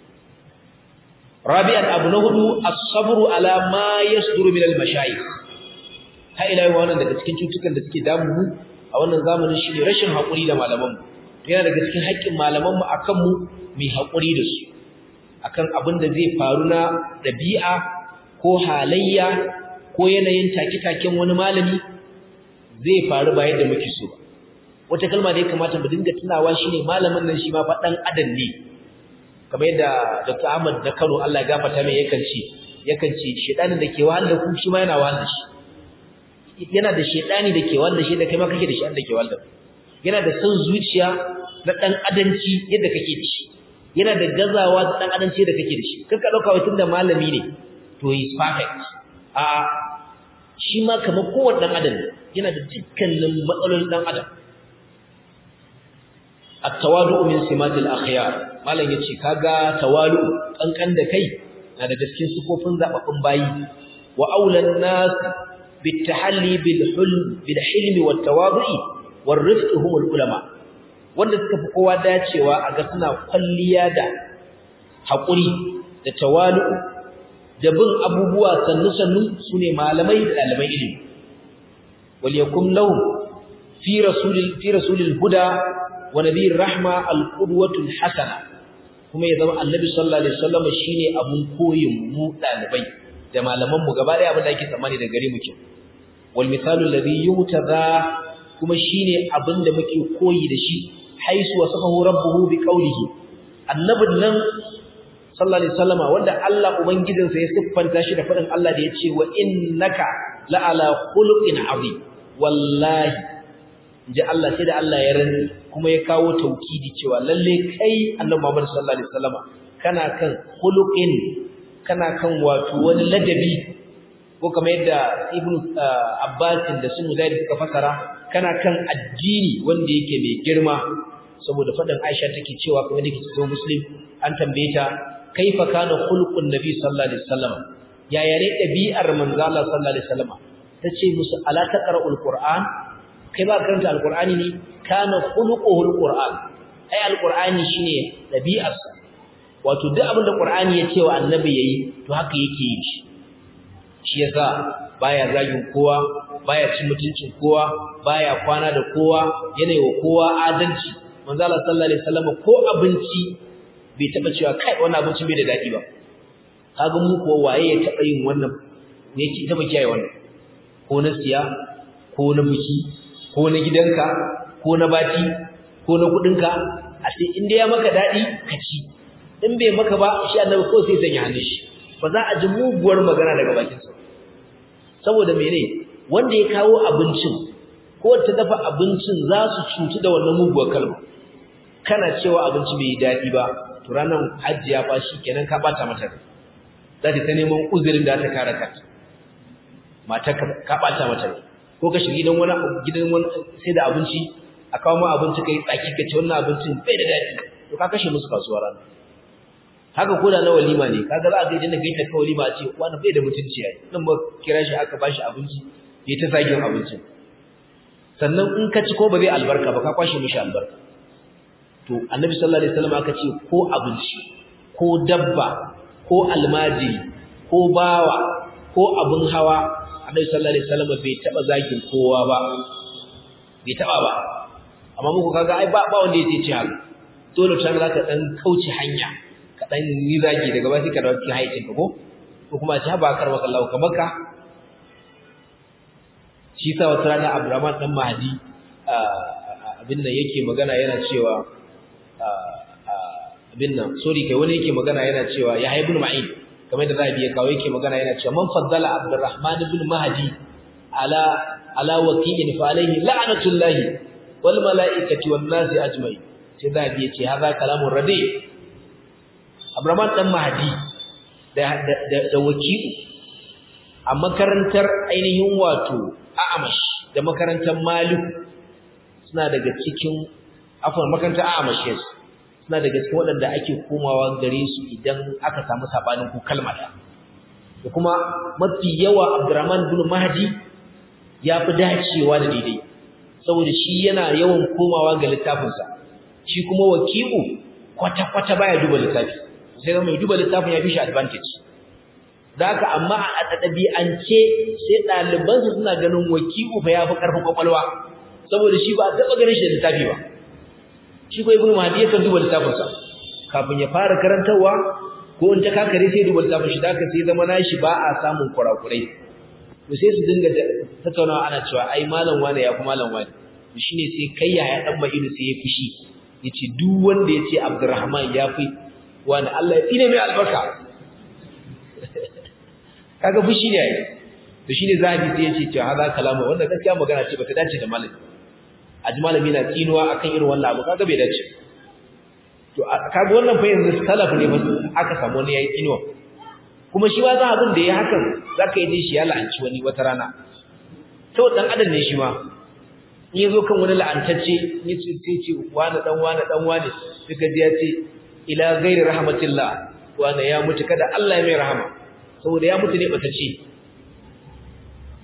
rabi'an abu na hudu as-sabru ala ma yasduru min al-mashayikh ha ila yau wannan daga cikin cutukan da suke damu mu a wannan zamanin shine rashin hakuri da malaman mu yana daga cikin haƙƙin malaman mu akan mu mai hakuri da su akan abin da zai faru na dabi'a ko halayya ko yanayin take-taken wani malami zai faru ba yadda muke so ba wata kalma da ya kamata mu dinga tunawa shine malamin nan shi ma fa dan adam ne kamar yadda Doctor Ahmad da Kano Allah ya gafarta mai yakan ce yakan ce shedanin da ke wahal da ku shi ma yana wahal da shi yana da shedani da ke wahal da shi da kai ma kake da shi da ke wahal da yana da san zuciya na dan adanci yadda kake da shi yana da gazawa da dan adanci da kake da shi kanka dauka wai tunda malami ne to he is perfect a shi ma kamar kowanne dan adam yana da dukkanin matsalolin dan adam at-tawadu min simatil akhyar malam yace kaga tawalu kankan da kai na daga cikin sifofin zababbun bayi wa aulan nas bitahalli bil hulm bil hilmi wat tawadu'i warifqi humul ulama wanda suka fi kowa dacewa a ga suna kwalliya da haƙuri da tawalu da bin abubuwa sannu sannu sune malamai da ɗaliban ilimi wal yakum lahum fi rasulil fi rasulil huda wa nabiyir rahma al qudwatul hasana kuma ya zama annabi sallallahu alaihi wasallam shine abun koyin mu ɗalibai da malaman mu gaba ɗaya abin da ake tsammani da gare mu ke wal misalu alladhi yutaza kuma shine abin da muke koyi da shi haisu wasafahu rabbuhu bi qawlihi annabin nan sallallahu alaihi wasallama wanda Allah ubangijinsa ya siffanta shi da fadin Allah da yace wa innaka la ala khuluqin azim wallahi ji Allah sai da Allah ya rani kuma ya kawo taukidi cewa lalle kai annabi Muhammad sallallahu alaihi wasallama kana kan khuluqin kana kan wato wani ladabi ko kamar yadda Ibn Abbas da sun Mujahid suka fasara kana kan addini wanda yake mai girma saboda fadin Aisha take cewa kamar yadda cikin Muslim an tambaye ta kaifa kana khuluqun nabi sallallahu alaihi wasallam ya yare dabi'ar manzo Allah sallallahu alaihi wasallam tace musu ala taqra'ul qur'an kai ba karanta alqur'ani ne kana khuluquhul qur'an ai alqur'ani shine dabi'arsa wato duk abin da qur'ani ya ce wa annabi yayi to haka yake yi shi shi yasa baya zagin kowa baya cin mutuncin kowa baya kwana da kowa yana yi wa kowa adalci manzo Allah sallallahu alaihi wasallam ko abinci bai taba cewa kai wannan abincin bai da dadi ba kaga mu ko waye ya taba yin wannan ne ki taba kiyaye wannan ko na siya ko na biki ko na gidanka ko na bati ko na kudinka a sai inda ya maka dadi ka ci in bai maka ba shi annabi ko sai sanya hannun shi ba za a ji muguwar magana daga bakin sa saboda mene wanda ya kawo abincin ko ta dafa abincin za su cutu da wannan muguwar kalma kana cewa abinci bai dadi ba to ranan hajjiya fa kenan ka bata mata za ta neman uzurin da ta kare kanta mata ka bata mata ko ka shiga gidan wani gidan wani sai da abinci a kawo ma abinci kai tsaki ka ce wannan abincin bai da dadi to ka kashe musu kasuwa ranan haka koda na walima ne kaga za a ga idan gaita ka walima ce wani bai da mutunci yayi nan ba kira shi aka bashi abinci yayi ta sagin abincin sannan in ka ci ko ba zai albarka ba ka kwashe mishi albarka to annabi sallallahu alaihi wasallam aka ce ko abinci ko dabba ko almajiri ko bawa ko abun hawa annabi sallallahu alaihi wasallam bai taba zagin kowa ba bai taba ba amma muku kaga ai ba ba wanda yake ci haka dole sai zaka dan kauce hanya ka dan yi zagi daga ba sai ka dawo cikin haicin ka ko ko kuma ci ba kar maka Allah kamar ka shi sa wata rana Abdurrahman dan Mahdi abin nan yake magana yana cewa abin nan sorry kai wani yake magana yana cewa ya ibn Ma'in kamar da Zahabi ya kawo yake magana yana cewa man faddala Abdurrahman ibn Mahdi ala ala waqi'in fa alayhi la'natullahi wal mala'ikati wan nasi ajma'in sai Zahabi ya ce haza kalamun radi Abdurrahman dan Mahdi da da, da waqi'u a makarantar ainihin wato A'amash da makarantar Malik suna daga cikin afwan makarantar A'amash suna daga cikin waɗanda ake komawa gare su idan aka samu sabanin ku kalma da da kuma mafi yawa Abdurrahman bin Mahdi ya fi dacewa da daidai saboda shi yana yawan komawa ga littafinsa shi kuma waki'u kwata-kwata baya duba littafi sai zama mai duba littafin ya fi shi advantage da haka amma a ɗabi'ance sai ɗalibansa suna ganin waki'u fa ya fi ƙarfin ƙwaƙwalwa saboda shi ba a taɓa ganin shi da littafi ba shi ko ibnu mahdi yakan duba littafinsa kafin ya fara karantawa ko in ta kakare sai duba littafin shi da haka sai zama nashi ba a samun kurakurai to sai su dinga tattaunawa ana cewa ai malam wane ya fi malam wane to shine sai kai ya ya dan ma'idu sai ya fushi yace duk wanda yace Abdurrahman ya fi wani Allah ya tsine mai albarka kaga fushi ne ai to shine zahabi sai yace cewa hada kalama wanda gaskiya magana ce bata dace da malami aji malami na tsinuwa akan irin wannan abu kaga bai dace to kaga wannan fa yanzu salaf ne ba aka samu ne yayi tsinuwa kuma shi ba za abin da yayi hakan zaka yi shi ya la'anci wani wata rana to dan adam ne shi ma in yazo kan wani la'antacce yace sai ce wani dan wani dan wani duka ji ya ce ila ghairi rahmatillah wani ya mutu kada Allah ya mai rahama saboda ya mutu ne batacce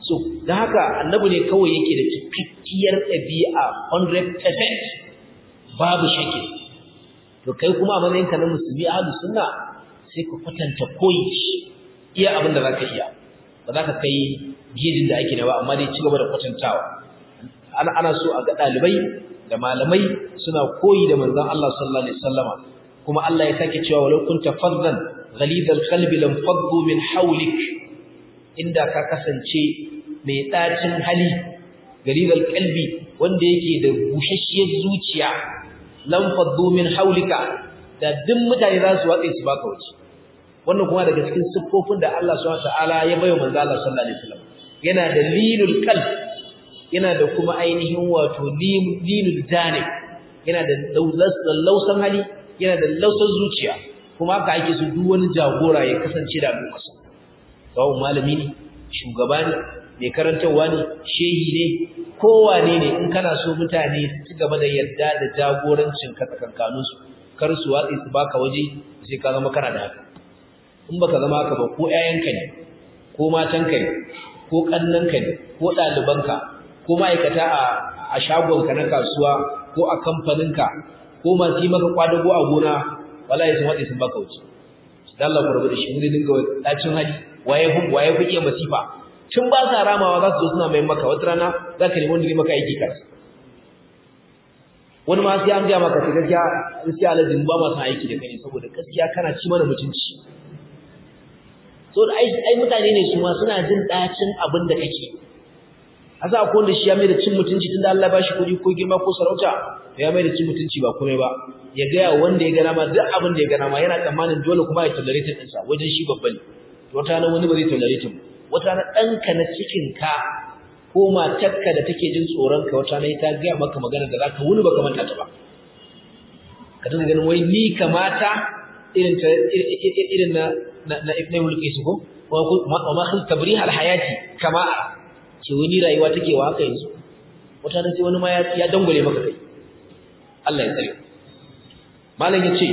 so da haka annabi ne kawai yake da cikakkiyar ɗabi'a one hundred percent babu shakki to kai kuma a matsayinka na musulmi ahlus sunna sai ka kwatanta koyi iya abin da zaka iya ba za ka kai gidin da ake da ba amma dai ci gaba da kwatantawa ana ana so a ga dalibai da malamai suna koyi da manzon Allah sallallahu alaihi wasallama kuma Allah ya sake cewa walau kunta faddan ghalidal qalbi lam faddu min hawlik inda ka kasance mai dacin hali ghalidal qalbi wanda yake da bushashiyar zuciya lam faddu min hawlika da duk mutane za su watsa su baka wuce wannan kuma daga cikin siffofin da Allah subhanahu wataala ya bayo manzo Allah sallallahu alaihi wasallam yana da linul qalb yana da kuma ainihin wato linul janib yana da lausan hali yana da lausan zuciya kuma haka ake so duk wani jagora ya kasance da al'ummarsa kawai malami ne shugaba ne mai karantarwa ne shehi ne kowane ne in kana so mutane su ci gaba da yarda da jagorancin ka tsakankanin su kar su watsi su baka waje sai ka zama kana da haka in baka zama haka ba ko ƴaƴanka ne ko matanka ne ko kannanka ne ko ɗalibanka ko ma'aikata a shagonka na kasuwa ko a kamfaninka ko masu yi maka kwadago a gona wallahi sun watsi sun baka wuce dan Allah ku rabu da shi mun dinga dacin hali waye waye ku iya masifa tun ba sa ramawa za su zo suna mai maka wata rana za ka nemi wanda zai maka aiki kansa wani ma sai an gaya maka sai gaskiya gaskiya alazin ba ma san aiki da kai saboda gaskiya kana ci mana mutunci so da ai ai mutane ne su ma suna jin dacin abin da kake asa akwai wanda shi ya mai da cin mutunci tunda Allah ba shi kuɗi ko girma ko sarauta ya mai da cin mutunci ba komai ba ya ga wanda ya gana ma duk abin da ya gana ma yana tsammanin dole kuma ya tolerate din sa wajen shi babban wata na wani ba zai tolerate mu wata na danka na cikin ka ko matarka da take jin tsoron ka wata na ita ga maka magana da zaka wuni baka manta ta ba ka tana ganin wai ni kamata irin ta irin na na ibn al-qais ko wa ma khil tabrih al-hayati kama ce wani rayuwa take wa haka yanzu wata na sai wani ma ya dangole maka kai Allah ya tsare malam yace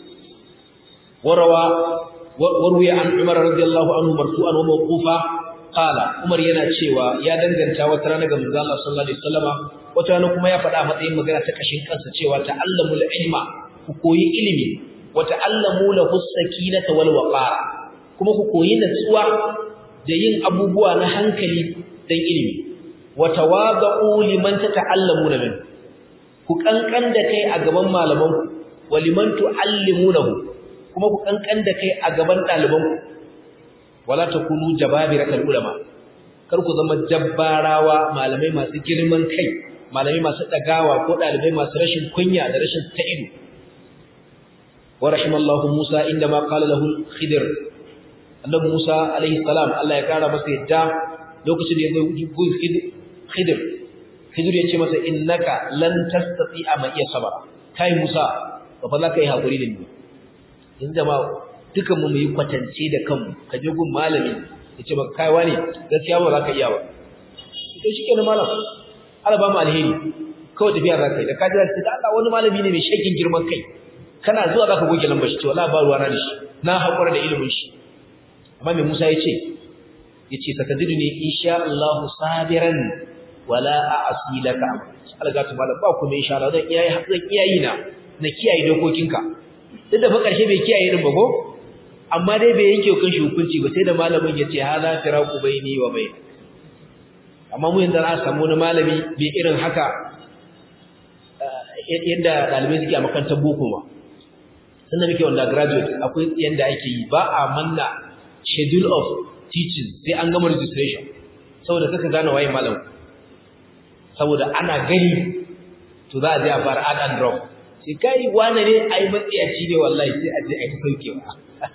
warawa warwiya an Umar radiyallahu anhu marfu'an wa mawqufa qala Umar yana cewa ya danganta wata rana ga manzo Allah sallallahu alaihi wasallama wata rana kuma ya faɗa matsayin magana ta kashin kansa cewa ta'allamul ilma ku koyi ilimi wa ta'allamu lahu sakinata wal waqara kuma ku koyi natsuwa da yin abubuwa na hankali dan ilimi wa tawadu liman tata'allamuna min ku kankan da kai a gaban malamanku wa liman tu'allimunahu kuma ku kankan da kai a gaban ɗalibanku wala takunu jababiratul ulama kar ku zama jabbarawa malamai masu girman kai malamai masu dagawa ko ɗalibai masu rashin kunya da rashin ta'idu wa rahimallahu Musa indama qala lahu Khidir annabi Musa alaihi salam Allah ya kara masa yadda lokacin da ya zo gun Khidir Khidir ya ce masa innaka lan tastati'a ma iya sabara kai Musa ba fa za ka yi hakuri da ni in jama'a dukan mu yi kwatance da kanmu ka je gun malami yace baka kaiwa ne gaskiya ba za ka iya ba to shikenan malam Allah ba mu alheri kawai tafiya za ka yi da ka jira da Allah wani malami ne mai shakin girman kai kana zuwa za ka goge lambar shi to wallahi ba ruwa na da shi na hakura da ilimin shi amma mai Musa yace yace sakadiduni insha Allah sabiran wala a'si laka Allah ga ta malam ba ku ne insha Allah zan iyayi zan iyayi na na kiyaye dokokinka duk da fa karshe bai kiyaye din ba ko amma dai bai yanke kan shi hukunci ba sai da malamin yace hala firaqu baini wa bain amma mu yanzu an samu wani malami bai irin haka yadda dalibai suke a makarantar boko ba sannan muke wanda graduate akwai yanda ake yi ba a manna schedule of teaching sai an gama registration saboda kaka gane waye malam saboda ana gani to za a je a fara add and drop sai kai wane ne ai matsiyaci ne wallahi sai a je a saukewa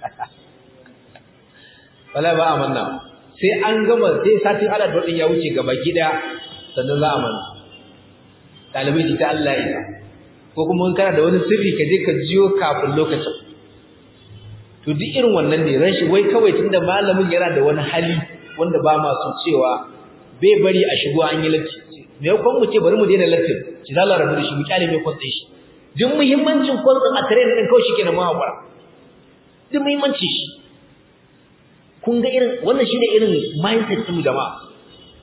wala ba amanna sai an gama sai satin ala dodin ya wuce gaba gida sannan za a manna dalibai ji ta Allah ya ko kuma in kana da wani sirri ka je ka jiyo kafin lokacin to duk irin wannan ne ran shi wai kawai tunda malamin yana da wani hali wanda ba ma so cewa bai bari a shigo an yi latti me kon mu ce bari mu daina latti ki zalla rabu da shi mu kyale mai kwatsa shi duk muhimmancin kwatsa a train din kawai shikenan ma hakura duk muhimmanci shi kun ga irin wannan shine irin mindset din jama'a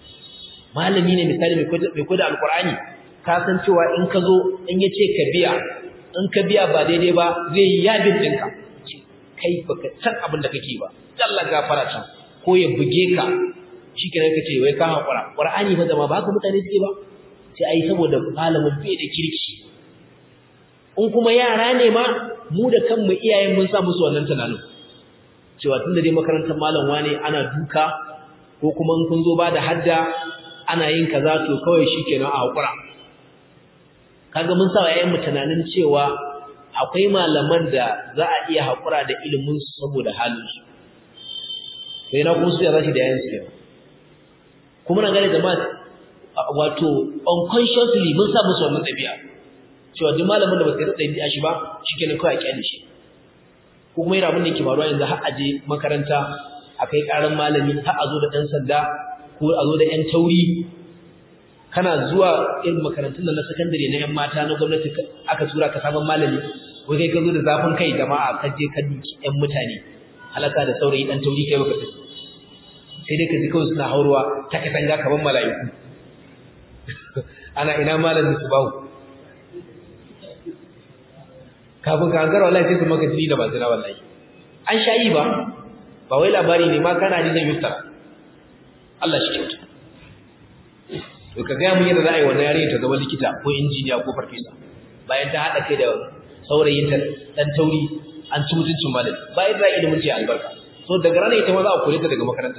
malami ne misali mai koda alqur'ani ka san cewa in ka zo in yace ka biya in ka biya ba daidai ba zai yi yabin dinka kai baka san abin da kake ba Allah gafara can ko ya buge ka shikenan kace wai ka hakura qur'ani ba zama ba haka mutane suke ba sai ai saboda malamin bai da kirki in kuma yara ne ma mu da kanmu iyayen mun sa musu wannan tunanin cewa tunda dai makarantar malam wane ana duka ko kuma in kun zo ba da hadda ana yin kaza to kawai shikenan a hakura kaga mun sa yayin mu tunanin cewa akwai malaman da za a iya hakura da ilimin su saboda halin su sai na kuma su ya zashi da yayin su kuma na gane jama'a wato unconsciously mun sa musu wannan dabi'a cewa duk malamin da ba sai da dabi'a shi ba shikenan kawai a kyale shi ko kuma yana abin da yake faruwa yanzu har aje makaranta akai karan malami har a zo da dan sanda ko a zo da yan tauri kana zuwa irin makarantun na sakandare na yan mata na gwamnati aka tura ka sabon malami wai kai ka zo da zafin kai jama'a ka je ka duki yan mutane halaka da saurayi dan tauri kai baka tafi sai dai ka ji kawai suna haurowa ta katanga kaman mala'iku ana ina malamin su bawo kafin ka hankara wallahi sai su maka jini da bazira wallahi an shayi ba ba wai labari ne ma kana ji zan yuftara Allah shi kyauta to ka ga mun yadda za a yi wannan yarinya ta zama likita ko injiniya ko farfesa bayan ta hada kai da saurayin ta dan tauri an ci mutuncin malami bayan da ilimin ta albarka so daga ranar ita ma za a kore ta daga makaranta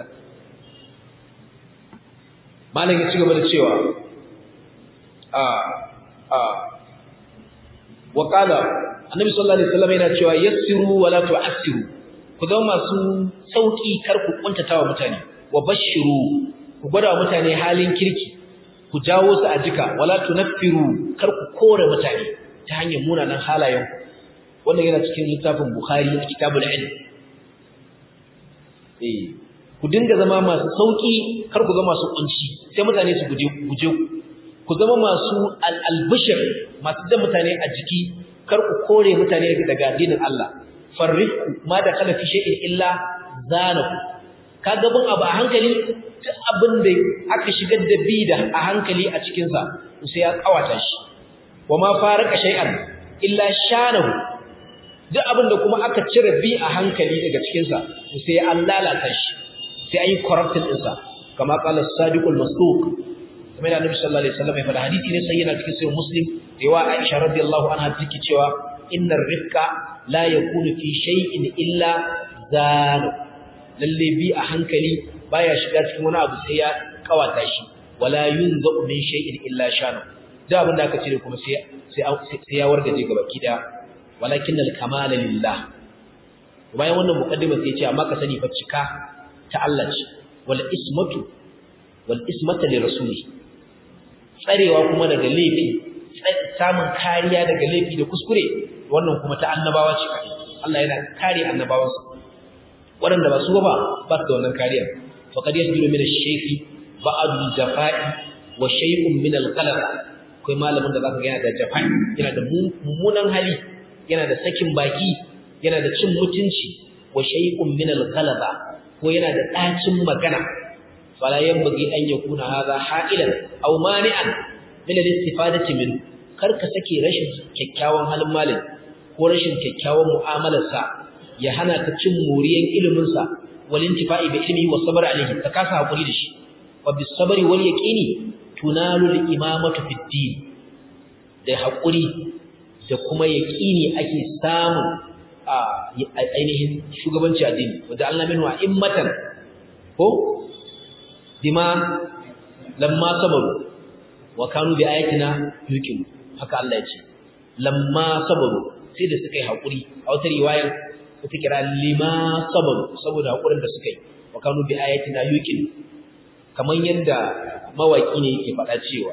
malam ya ci gaba da cewa a a wa qala annabi sallallahu alaihi wasallam yana cewa yassiru wala tu'assiru ku zama masu sauki kar ku kuntatawa mutane wa bashiru ku gwada mutane halin kirki ku jawo su a jika wala tunaffiru kar ku kore mutane ta hanyar munanan halayen wannan yana cikin littafin Bukhari a kitabul ilm eh ku dinga zama masu sauki kar ku zama masu kunci sai mutane su guje guje ku zama masu al-albashir masu da mutane a jiki kar ku kore mutane daga addinin Allah farriku ma da kana fi shay'in illa zanaku kaga bin abu a hankali duk abin da aka shigar da bida a hankali a cikin sa sai ya kawata shi wama faraka shay'an illa shanahu duk abin da kuma aka cire bi a hankali daga cikin sa sai an lalata shi sai an yi corruption din sa kama qala as-sadiqul masduq kamar da Annabi sallallahu alaihi wasallam ya faɗa hadisi ne sai yana cikin sahih Muslim riwa Aisha radiyallahu anha take cewa innar rifqa la yakunu fi shay'in illa zanu lalle bi a hankali baya shiga cikin wani abu sai ya kawata shi wala yunzu min shay'in illa shanu da abin da aka cire kuma sai sai sai ya wargaje gaba kida walakin al-kamal lillah bayan wannan muqaddima sai ya ce amma ka sani fa cika ta Allah ce wal ismatu wal ismata li rasuli tsarewa kuma daga laifi samun kariya daga laifi da kuskure wannan kuma ta annabawa ce kai Allah yana kare annabawansa waɗanda ba su ba ba su da wannan kariya faqad yasbiru min ash-shaykhi ba'd al-jafa'i wa shay'un min al-qalaq kai malamin da zaka ga yana da jafa'i yana da mummunan hali yana da sakin baki yana da cin mutunci wa shay'un min al-qalaq ko yana da dacin magana fala yanbaghi an yakuna hadha ha'ilan aw mani'an min al-istifadati min karka sake rashin kyakkyawan halin malami ko rashin kyakkyawan mu'amalarsa ya hana ka cin moriyan ilimin sa wal intifa'i bi ilmihi wa sabr alayhi ka kasa hakuri da shi wa bis sabri wal yaqini tunalu al imamatu fid din da hakuri da kuma yaqini ake samu a ainihin shugabanci addini wanda Allah minhu a'immatan ko bima lamma sabaru wa kanu bi ayatina yuqinu haka Allah ya ce lamma sabaru sai da suka yi hakuri a wata riwayar ta kira lima sabaru saboda hakurin da suka yi wa kanu bi ayatina yuqin kaman yanda mawaki ne yake faɗa cewa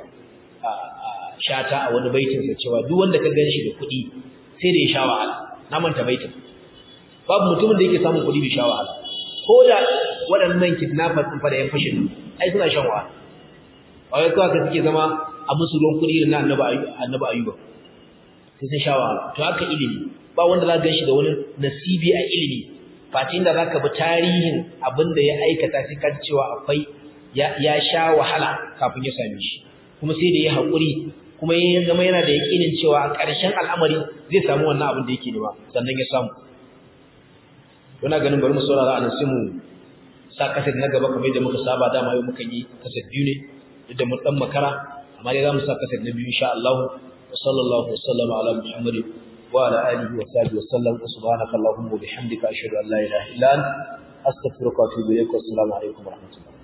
shata a wani baitin sa cewa duk wanda ka ganshi da kuɗi sai da ya sha wahala na manta baitin babu mutumin da yake samun kuɗi bai sha wahala ko da waɗannan kidnappers din fa da yan fashin ai suna shan wahala wai kawai ka suke zama a musu ruwan kuɗi na annabi ayuba sai sun sha wahala to haka ilimi ba wanda za ka ganshi da wani nasibi a ilimi face inda za ka bi tarihin abin da ya aikata sai ka ji cewa akwai ya ya sha wahala kafin ya same shi kuma sai da ya hakuri kuma ya zama yana da yakinin cewa a ƙarshen al'amari zai samu wannan abin da yake nema sannan ya samu. Ina ganin bari mu saurara anan sai mu sa kaset na gaba kamar yadda muka saba dama yau muka yi kaset biyu ne duk da mun dan makara amma dai zamu sa kaset na biyu insha Allah. Wa sallallahu wa sallama ala Muhammadin wa ala alihi wa sahbihi wa sallam. Subhanaka allahumma wa bihamdika ashhadu an la ilaha illa anta astaghfiruka wa atubu ilaik. Wa assalamu alaikum wa rahmatullahi